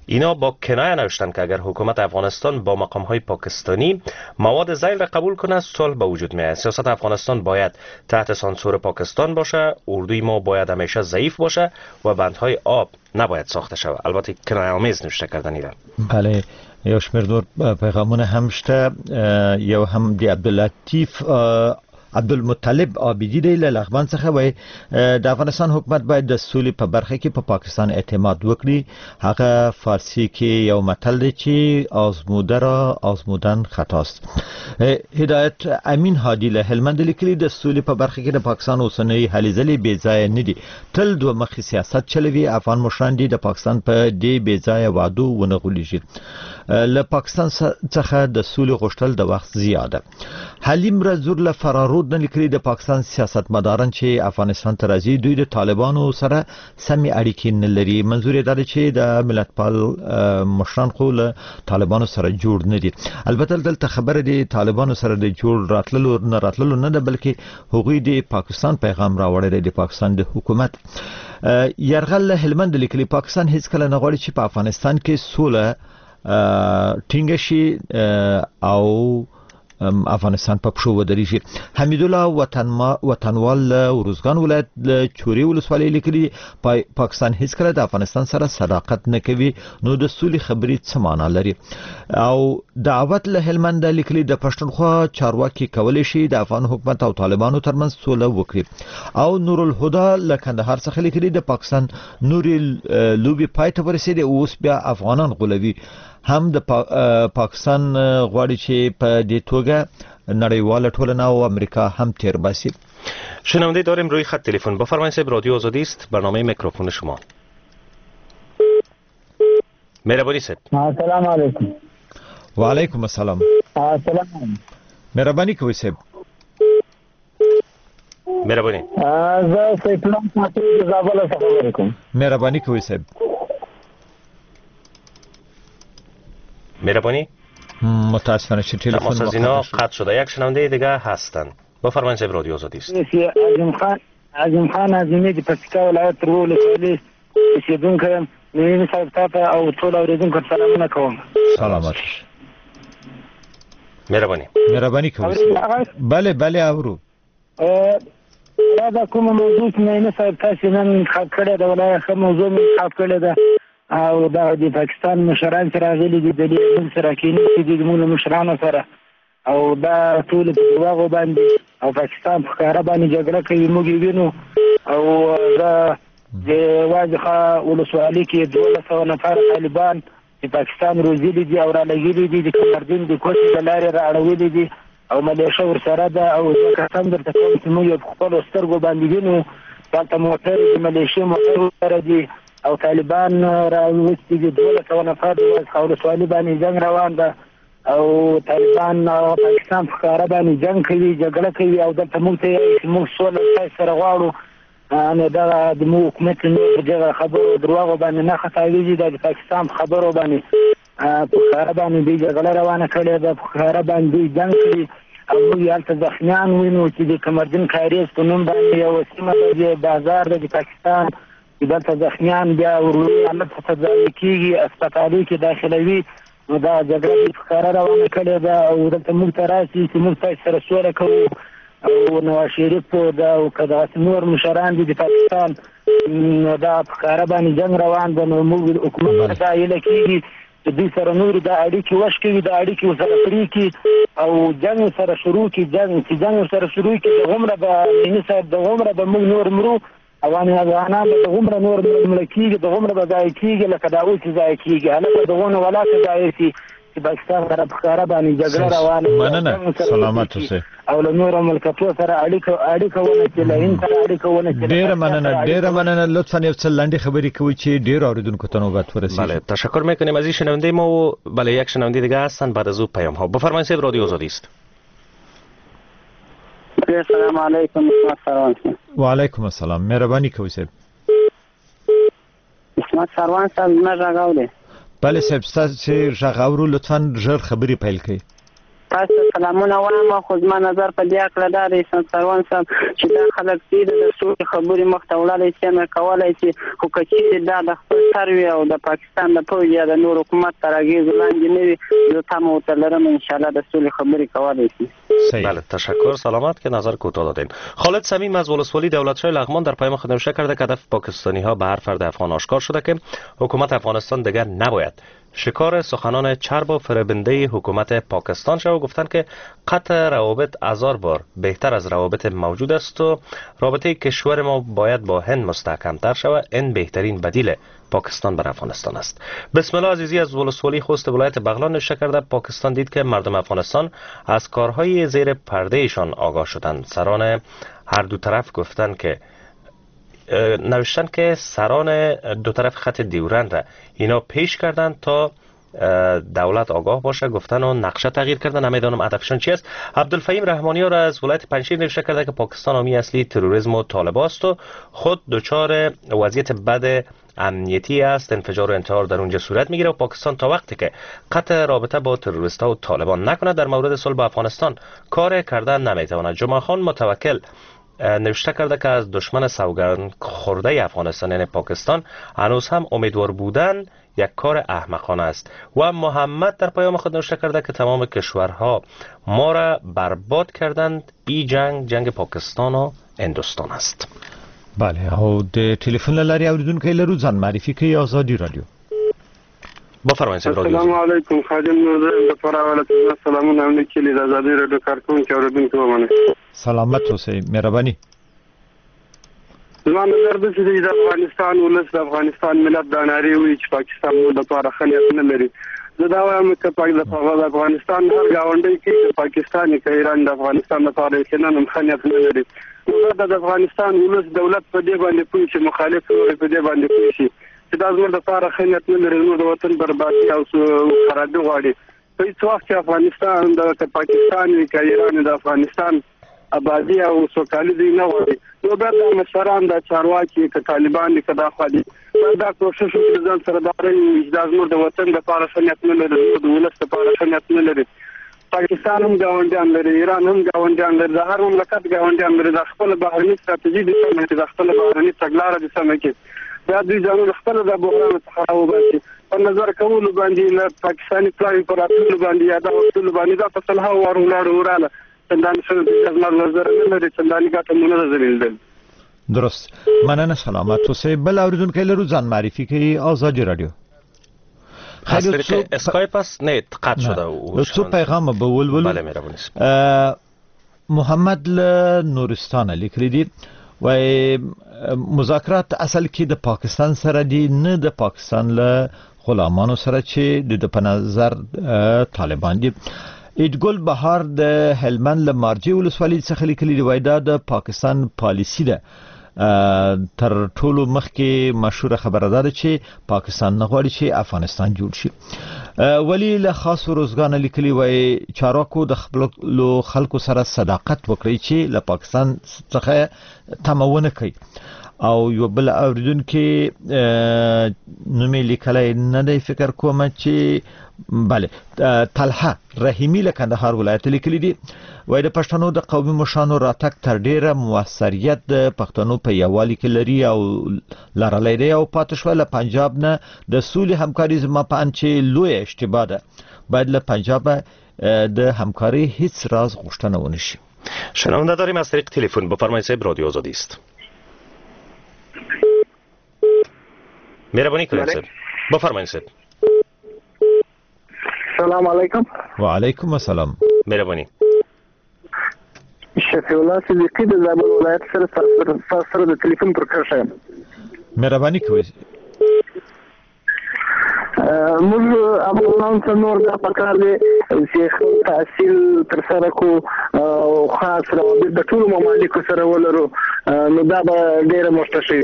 اینا با کنایه نوشتن که اگر حکومت افغانستان با مقام‌های پاکستانی مواد زیل را قبول کنه صلح به وجود میاد. سیاست افغانستان باید تحت سانسور پاکستان باشه، اردوی ما باید همیشه ضعیف باشه و بندهای آب نباید ساخته شود. البته کنایه آمیز نوشته کردن اینا. بله، یو شمیر نور پیغامونه هم شته. یو هم دی عبداللطیف عبدالمطلب عابدی دی له لغمان څخه وای د افغانستان حکومت باید د سولې په برخه کې په پا پاکستان اعتماد وکړي. هغه فارسی کې یو متل دی چې آزموده را آزمودن خطاست. هدایت امین هادی له هلمند لیکلي د سولې په برخه کې د پاکستان اوسنۍ هلې ځلې بې ځایه نه دي. تل دوه مخې سیاست چلوي. افغان مشران دي د پاکستان په دې بې ځایه وعدو ونه غولېږي. له پاکستان څخه د سولې غوښتل د وخت زیاده. حلیم رزور له فرارود نه لیکلي د پاکستان سیاستمداران چې افغانستان ته راځي دوی د طالبانو سره سمې اړیکې نه لري. منظور یې دا دی چې د ملتپال مشران خو له طالبانو سره جوړ نه دي. البته دلته خبره د طالبانو سره د جوړ راتللو نه راتللو نه ده، بلکې هغوی د پاکستان پیغام راوړی دی د پاکستان د حکومت. یرغل له هلمند لیکلي پاکستان هیڅ کله نه غواړي چې په افغانستان کې سوله ټینګه شي او افغانستان په پښو ودرېږي. حمید الله وطن وطنوال له ورزګان ولایت له چوري ولسوالۍ لیکلي پاکستان هیڅ کله د افغانستان سره صداقت نه کوي، نو د سولې خبرې څه معنا لري. او دعوت له هلمند لیکلي د پښتونخوا چارواکي کولی شي د افغان حکومت او طالبانو ترمنځ سوله وکړي. او نور الهدى له کندهار څخه لیکلي د پاکستان نوري لوبي پای ته ورسېدي، اوس بیا افغانان غولوي. هم د پاکستان غواړي چې په دې توګه نړیواله ټولنه او امریکا هم تیر باسي. شنونده داریم روی خط تلفن. بفرمایید صاحب، رادیو آزادی است، برنامه میکروفون شما. مهربانی صاحب. السلام علیکم. و علیکم السلام. السلام. مهربانی کوي صاحب. مهربانی. زه سیفلان فاطمه زابل څخه خبرې کوم. مهربانی کوي صاحب. مهربانی. متاسفانه که تلفن تماس از اینا قطع شده. یک شنونده دیگه هستن. بفرمایید صاحب، رادیو آزادی است. عظیم خان عظیم خان عظیمی د پکتیکا ولایت رول ولسوالۍ اوسیدونکی یم. مینې صاحب ته او ټول اورېدونکو ته سلامونه کوم. سلامت. مهربانی. مهربانی کوي. بله بله اورو. دا کومه موضوع چې مینې صاحب تاسو نن انتخاب کړې ده، ولایت ښه موضوع مې انتخاب کړې ده. او دا د پاکستان مشران چې راغلي دي د دې موږ سره کېني دي موږ مشرانو سره، او دا ټول په دروغو باندې او پاکستان په ښکاره باندې جګړه کوي. موږ وینو او دا د واځخه ولسوالۍ کې دولس سوه نفر طالبان چې پاکستان روزلي دي او رالګلي دي د کمردین د کوڅې د لارې رااړولي دي او ملیشه ورسره ده. او زه قسم درته کوم چې موږ په خپلو سترګو باندې وینو دلته موټر د ملیشې موټر ورسره دي او طالبان راوستي دي. دولس سوه نفر د واځخه ولسوالۍ باندې جنګ روان ده او طالبان او پاکستان په ښکاره باندې جنګ کوي، جګړه کوي. او دلته موږ ته یې موږ سوله تاسو سره غواړو، نو دا د موږ حکومت نور په دغه خبرو دروغو باندې نه خطاویږي. دا د پاکستان په خبرو باندې په ښکاره باندې دوی جګړه روانه کړې ده، په ښکاره باندې دوی جنګ کوي. او موږ هلته زخمیان وینو چې د کمردین کاریز په نوم باندې یوه سیمه ده، بازار ده د پاکستان، چې دلته زخمیان بیا وروري حالت ته ځای کېږي، اسپتالۍ کې داخلوي. نو دا جګړه په ښکاره روانه کړې ده او دلته موږ ته راسي چې موږ تاسو سره سوله کوو. او نواز شریف دا او که دغسې نور مشران دي د پاکستان، نو دا په ښکاره باندې جنګ روان ده. نو موږ حکومت ته دا هیله کېږي چې دوی سره نورې دا اړیکې وشکوي، دا اړیکې ورسره پرې کړي او جنګ سره شروع کړي. جنګ چې جنګ ورسره شروع کړي دغومره به میني صاحب دغومره به موږ نور مرو، افغانان به دغومره نور مړه کېږي، دغومره به ضایع کېږي لکه دا اوس چې ضایع کېږي. هلته دغونه ولاکه ضایع شي چې پاکستان سره په ښکاره باندې جګړه روانه مننه. سلامت اوسئ. او له نورو ملکتو سره اړیکه اړیکه ونه چې له هند سره اړیکه ونه چې ډېره مننه ډېره مننه. لطفا یو څه لنډې خبرې کوئ چې ډېر اورېدونکو ته نوبت ورسیږي. بله، تشکر میکنیم از این شنونده ما. و بله، یک شنونده دیگه هستن بعد از او پیام ها. بفرمایید صاحب، رادیو آزادی است. السلام علیکم. و علیکم السلام. مهربانی کوي صاحب. اسمت سروان صاحب نه راغلی. بله صاحب، تاسو غږ اورو، لطفا ژر خبرې پیل کړئ. تاسو سلامونه وایم خو زما نظر په دې اړه دا دی سروان صاحب چې دا خلک دې د سولې خبرې مخ ته وړلای شي نه کولای شي خو کچې دا د خپل سروي او د پاکستان د پوځ یا د نور حکومت تر اغیز لاندې نه وي زه تاسو ته لرم ان شاء الله د سولې خبرې کولای شي. بله تشکر سلامت که نظر کوتاه دادین. خالد صمیم از ولسوالی دولتشاه لغمان در پیام خود نوشته کرده که هدف پاکستانی ها به هر فرد افغان آشکار شده که حکومت افغانستان دیگر نباید شکار سخنان چرب و فریبنده حکومت پاکستان شد و گفتند که قطع روابط هزار بار بهتر از روابط موجود است و رابطه کشور ما باید با هند مستحکمتر شود. این بهترین بدیل پاکستان بر افغانستان است. بسم الله عزیزی از ولسوالی خوست ولایت بغلان نوشته کرده پاکستان دید که مردم افغانستان از کارهای زیر پرده ایشان آگاه شدند. سران هر دو طرف گفتند که نوشتن که سران دو طرف خط دیورند را اینا پیش کردن تا دولت آگاه باشه گفتن و نقشه تغییر کردن. نمیدانم هدفشون چی است. عبدالفهیم رحمانی را از ولایت پنجشیر نوشته کرده که پاکستان حامی اصلی تروریسم و طالبان است و خود دچار وضعیت بد امنیتی است. انفجار و انتحار در اونجا صورت میگیره و پاکستان تا وقتی که قطع رابطه با تروریست‌ها و طالبان نکنه در مورد صلح با افغانستان کار کردن نمیتواند. جمعه خان متوکل نوشته کرده که از دشمن سوگند خورده افغانستان یعنی پاکستان هنوز هم امیدوار بودن یک کار احمقانه است. و محمد در پیام خود نوشته کرده که تمام کشورها ما را برباد کردند. این جنگ جنگ پاکستان و هندوستان است. بله او د ټلیفون لاري اوریدونکو لرو ځان معرفي کوي آزادي رادیو. بفرمایئ سید رادیو. السلام علیکم خادم نور د فراوله سلامونه هم لیکلي د آزادي رادیو کارکونکو اوریدونکو ومنه. سلامت اوسئ مهرباني. زما نظر د دې د افغانستان ولس د افغانستان ملت د ناری وی چې پاکستان مو د لپاره خلیت نه لري. زه دا وایم چې په افغانستان هر گاونډي کې پاکستاني کې ایران د افغانستان لپاره هیڅ نه خلیت نه لري. نو د افغانستان ولس دولت په دې باندې پوه شي مخالف په دې باندې پوه شي چې دا زموږ لپاره خلیت نه لري. نو د وطن بربادي او خرابي غواړي. په هیڅ وخت افغانستان د پاکستان کې ایران د افغانستان آبادی او سوکالي دی نه غواړي. نو دا د مشران د چارواکي ک طالبان ک دا خالي دا کوشش وکړي ځان سره دا رہی د زموږ د وطن لپاره خلیت نه لري. د ولس لپاره خلیت نه لري. پاکستان هم گاونډیان لري، ایران هم گاونډیان لري، د هر مملکت گاونډیان لري. د خپل بهرني ستراتیژي د سمې د خپل بهرني تګلارې د سمې کې دا دوی ځانونه خپل د بحران څخه راوباسي. په نظر کولو باندې له پاکستاني پلان پر اتلو باندې یا د اصول باندې دا په صلح او ورولاړ وراله څنګه څنګه د ځمر نظر نه لري څنګه ګټه مونږ نه زلیدل. درست. مننه سلامت اوسئ. بل اوریدونکو لرو ځان معرفي کوي آزادي رادیو. از طریق اسکایپ است؟ نه قطع شده. تو پیغام به ولولو. بله مهربانی. محمد ل نورستان لیکلی دی و مذاکرات اصل کې د پاکستان سره دی نه د پاکستان له غلامانو سره چې د په نظر طالبان دي. ایدګل بهار د هلمند له مارجې ولسوالۍ څخه لیکلی دی وای دا د پاکستان پالیسی ده. تر ټولو مخکې مشهور خبره ده چې پاکستان نه غواړي چې افغانستان جوړ شي. ولی له خاص روزګان لیکلی وای چارواکو د خپل خلکو سره صداقت وکړي چې له پاکستان څخه تمونه کوي. او یو بل اوریدونکو نومې لیکلای نه دی فکر کوم چې بله طلحه رحیمی له کندهار ولایت لیکلی دی وای د پښتنو د قومي مشانو راتګ تر ډیره موثریت د پښتنو په یووالي کې لري او لرلای دی او پاتې شو له پنجاب نه د سولې همکاري زما په ان چې لوی اشتباه ده. باید له پنجاب د همکاري هیڅ راز غوښتنه ونه شي. شنونده داریم از طریق تلفن. بفرمایید صاحب رادیو آزادی است. مهربانی کنید صاحب. بفرمایید صاحب. سلام علیکم. و علیکم السلام. مهربانی. شفیع الله صدیقی د زابل ولایت سره سره د ټلیفون پر کار مهربانی کوئ. موږ افغانان څنګه نور د پکار دي چې تحصیل تر سره کو او خاص روابط د ټول ممالکو سره ولرو نو دا به ډیره مستشوي.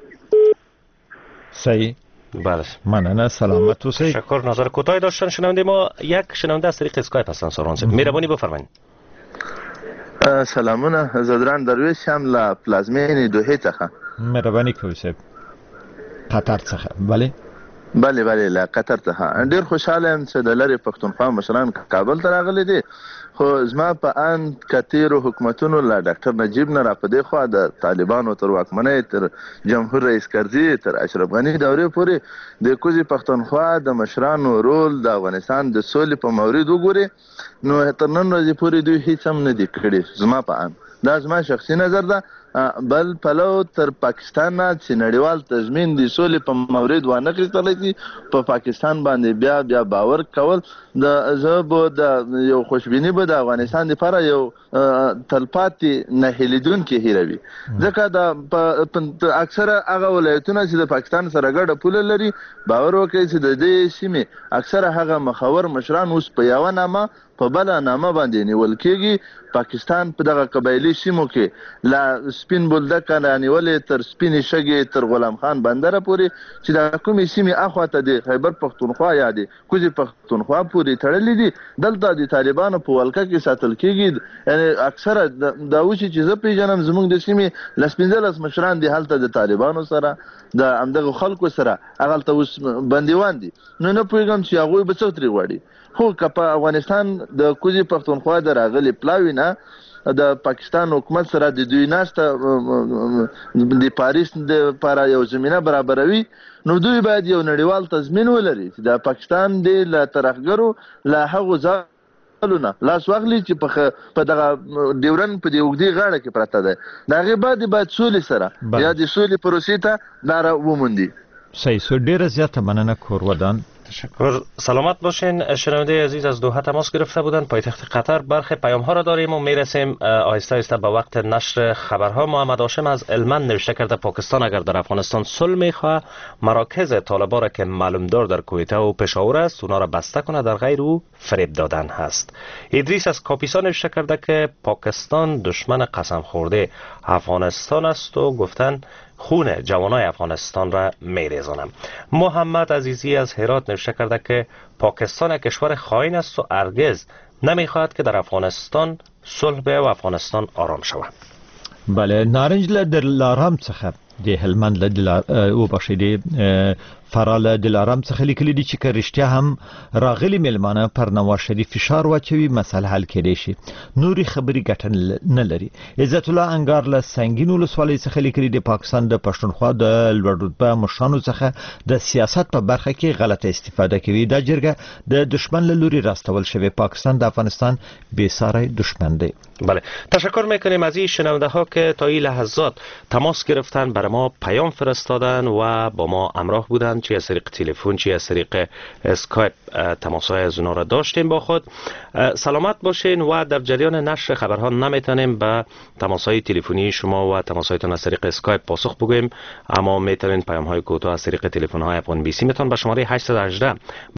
صحیح. بله مننه سلامت اوسئ. تشکر. نظر کوتاهی داشتن شنونده ما. یک شنونده از طریق اسکایپ هستن ساران صاحب. مهربانی بفرمایید. سلامونه زدران درویش هم له پلازمین دوحه څخه. مهربانی کوئ صاحب. قطر څخه. بله بله بله لا قطر ته ډیر خوشاله یم چې د لری پښتونخوا مشران کابل ته راغلي دي خو زما په ان کتیرو حکومتونو لا ډاکټر نجیب نه را پدې خو د طالبانو تر واکمنۍ تر جمهور رئیس کرزي تر اشرف غنی دورې پورې د کوزي پښتونخوا د مشرانو رول د افغانستان د سولې په مورید وګوري نو تر نن ورځې پورې دوی هیڅ هم نه دي کړي زما په ان دا زما شخصي نظر ده بل پلو تر پاکستان نه چې نړیوال تضمین د سولې په مورید وانه کړی شي په پاکستان باندې بیا بیا باور کول د زبو د یو خوشبینی به د افغانستان لپاره یو تلپاتې نه هلیدونکې هیروي ځکه د اکثره هغه ولایتونه چې د پاکستان سره ګډه پوله لري باور وکړي چې د دې سیمې اکثره هغه مخور مشران اوس په یوه نامه په بله نامه باندې نیول کېږي پاکستان په دغه قبایلي سیمو کې لا سپین بولدکه رانیولې تر سپینې شګې تر غلام خان بندره پورې چې د کومې سیمې اخواته د خیبر پښتونخوا یا د کوزي پښتونخوا پورې تړلې دي دلته د طالبانو په ولکه کې ساتل کېږي یعنی اکثره دا اوس چې زه پیژنم زموږ د سیمې لس پنځلس مشران دي هلته د طالبانو سره د همدغه خلکو سره هغلته اوس بندیوان دي نو نه پوهېږم چې هغوی به څه ترې غواړي خو که په افغانستان د کوزي پښتونخوا د راغلي پلاوي نه د پاکستان حکومت سره د دوی ناسته د پاریس لپاره یو زمینه برابروي نو دوی باید یو نړیوال تضمین ولري چې د پاکستان د له ترهګرو له هغو ځایونو لاس واخلي چې په دغه ډیورن په دې اوږدې غاړه کې پرته ده د هغې بعد باید سولې سره یا د سولې پروسې ته لاره وموندي. صحیح سو ډیره زیاته مننه کورودان. تشکر. سلامت باشین. شنونده عزیز از دوحه تماس گرفته بودند پایتخت قطر. برخی پیام ها را داریم و میرسیم آهسته آهسته به وقت نشر خبرها. محمد هاشم از المان نوشته کرده پاکستان اگر در افغانستان صلح میخواه مراکز طالبان را که معلومدار در کویته و پشاور است اونا را بسته کنه در غیر او فریب دادن هست. ادریس از کاپیسا نوشته کرده که پاکستان دشمن قسم خورده افغانستان است و گفتن خون جوانای افغانستان را میریزانم. محمد عزیزی از هرات نوشته کرده که پاکستان یک کشور خائن است و هرگز نمیخواهد که در افغانستان صلح بیاید و افغانستان آرام شود. بله نارنج له دلارام څخه د هلمند له دلار او بشیدي فرال دلارام څخه لیکلي دي چې که رښتیا هم راغلي میلمانه پر نواز شریف فشار واچوي مسله حل کېدی شي نوري خبري ګټه نه لري. عزت الله انګار له سنگین ولسوالۍ څخه لیکلي دي پاکستان د پښتونخوا د لوړ رتبه مشرانو څخه د سیاست په برخه کې غلطه استفاده کوي. دا جرګه د دشمن له لوري راستول شوی. پاکستان د افغانستان بی‌ساری دشمن دی. بله تشکر میکنیم از این شنونده ها که تا این لحظات تماس گرفتن برای ما پیام فرستادن و با ما همراه بودن چه از طریق تلفن چه از طریق اسکایپ تماس های از اونا را داشتیم با خود. سلامت باشین و در جریان نشر خبرها نمیتونیم به تماس های تلفنی شما و تماس هایتان از طریق اسکایپ پاسخ بگوییم اما میتونین پیام های کوتاه از طریق تلفن های افغان بی سی میتون به شماره هشت یک هشت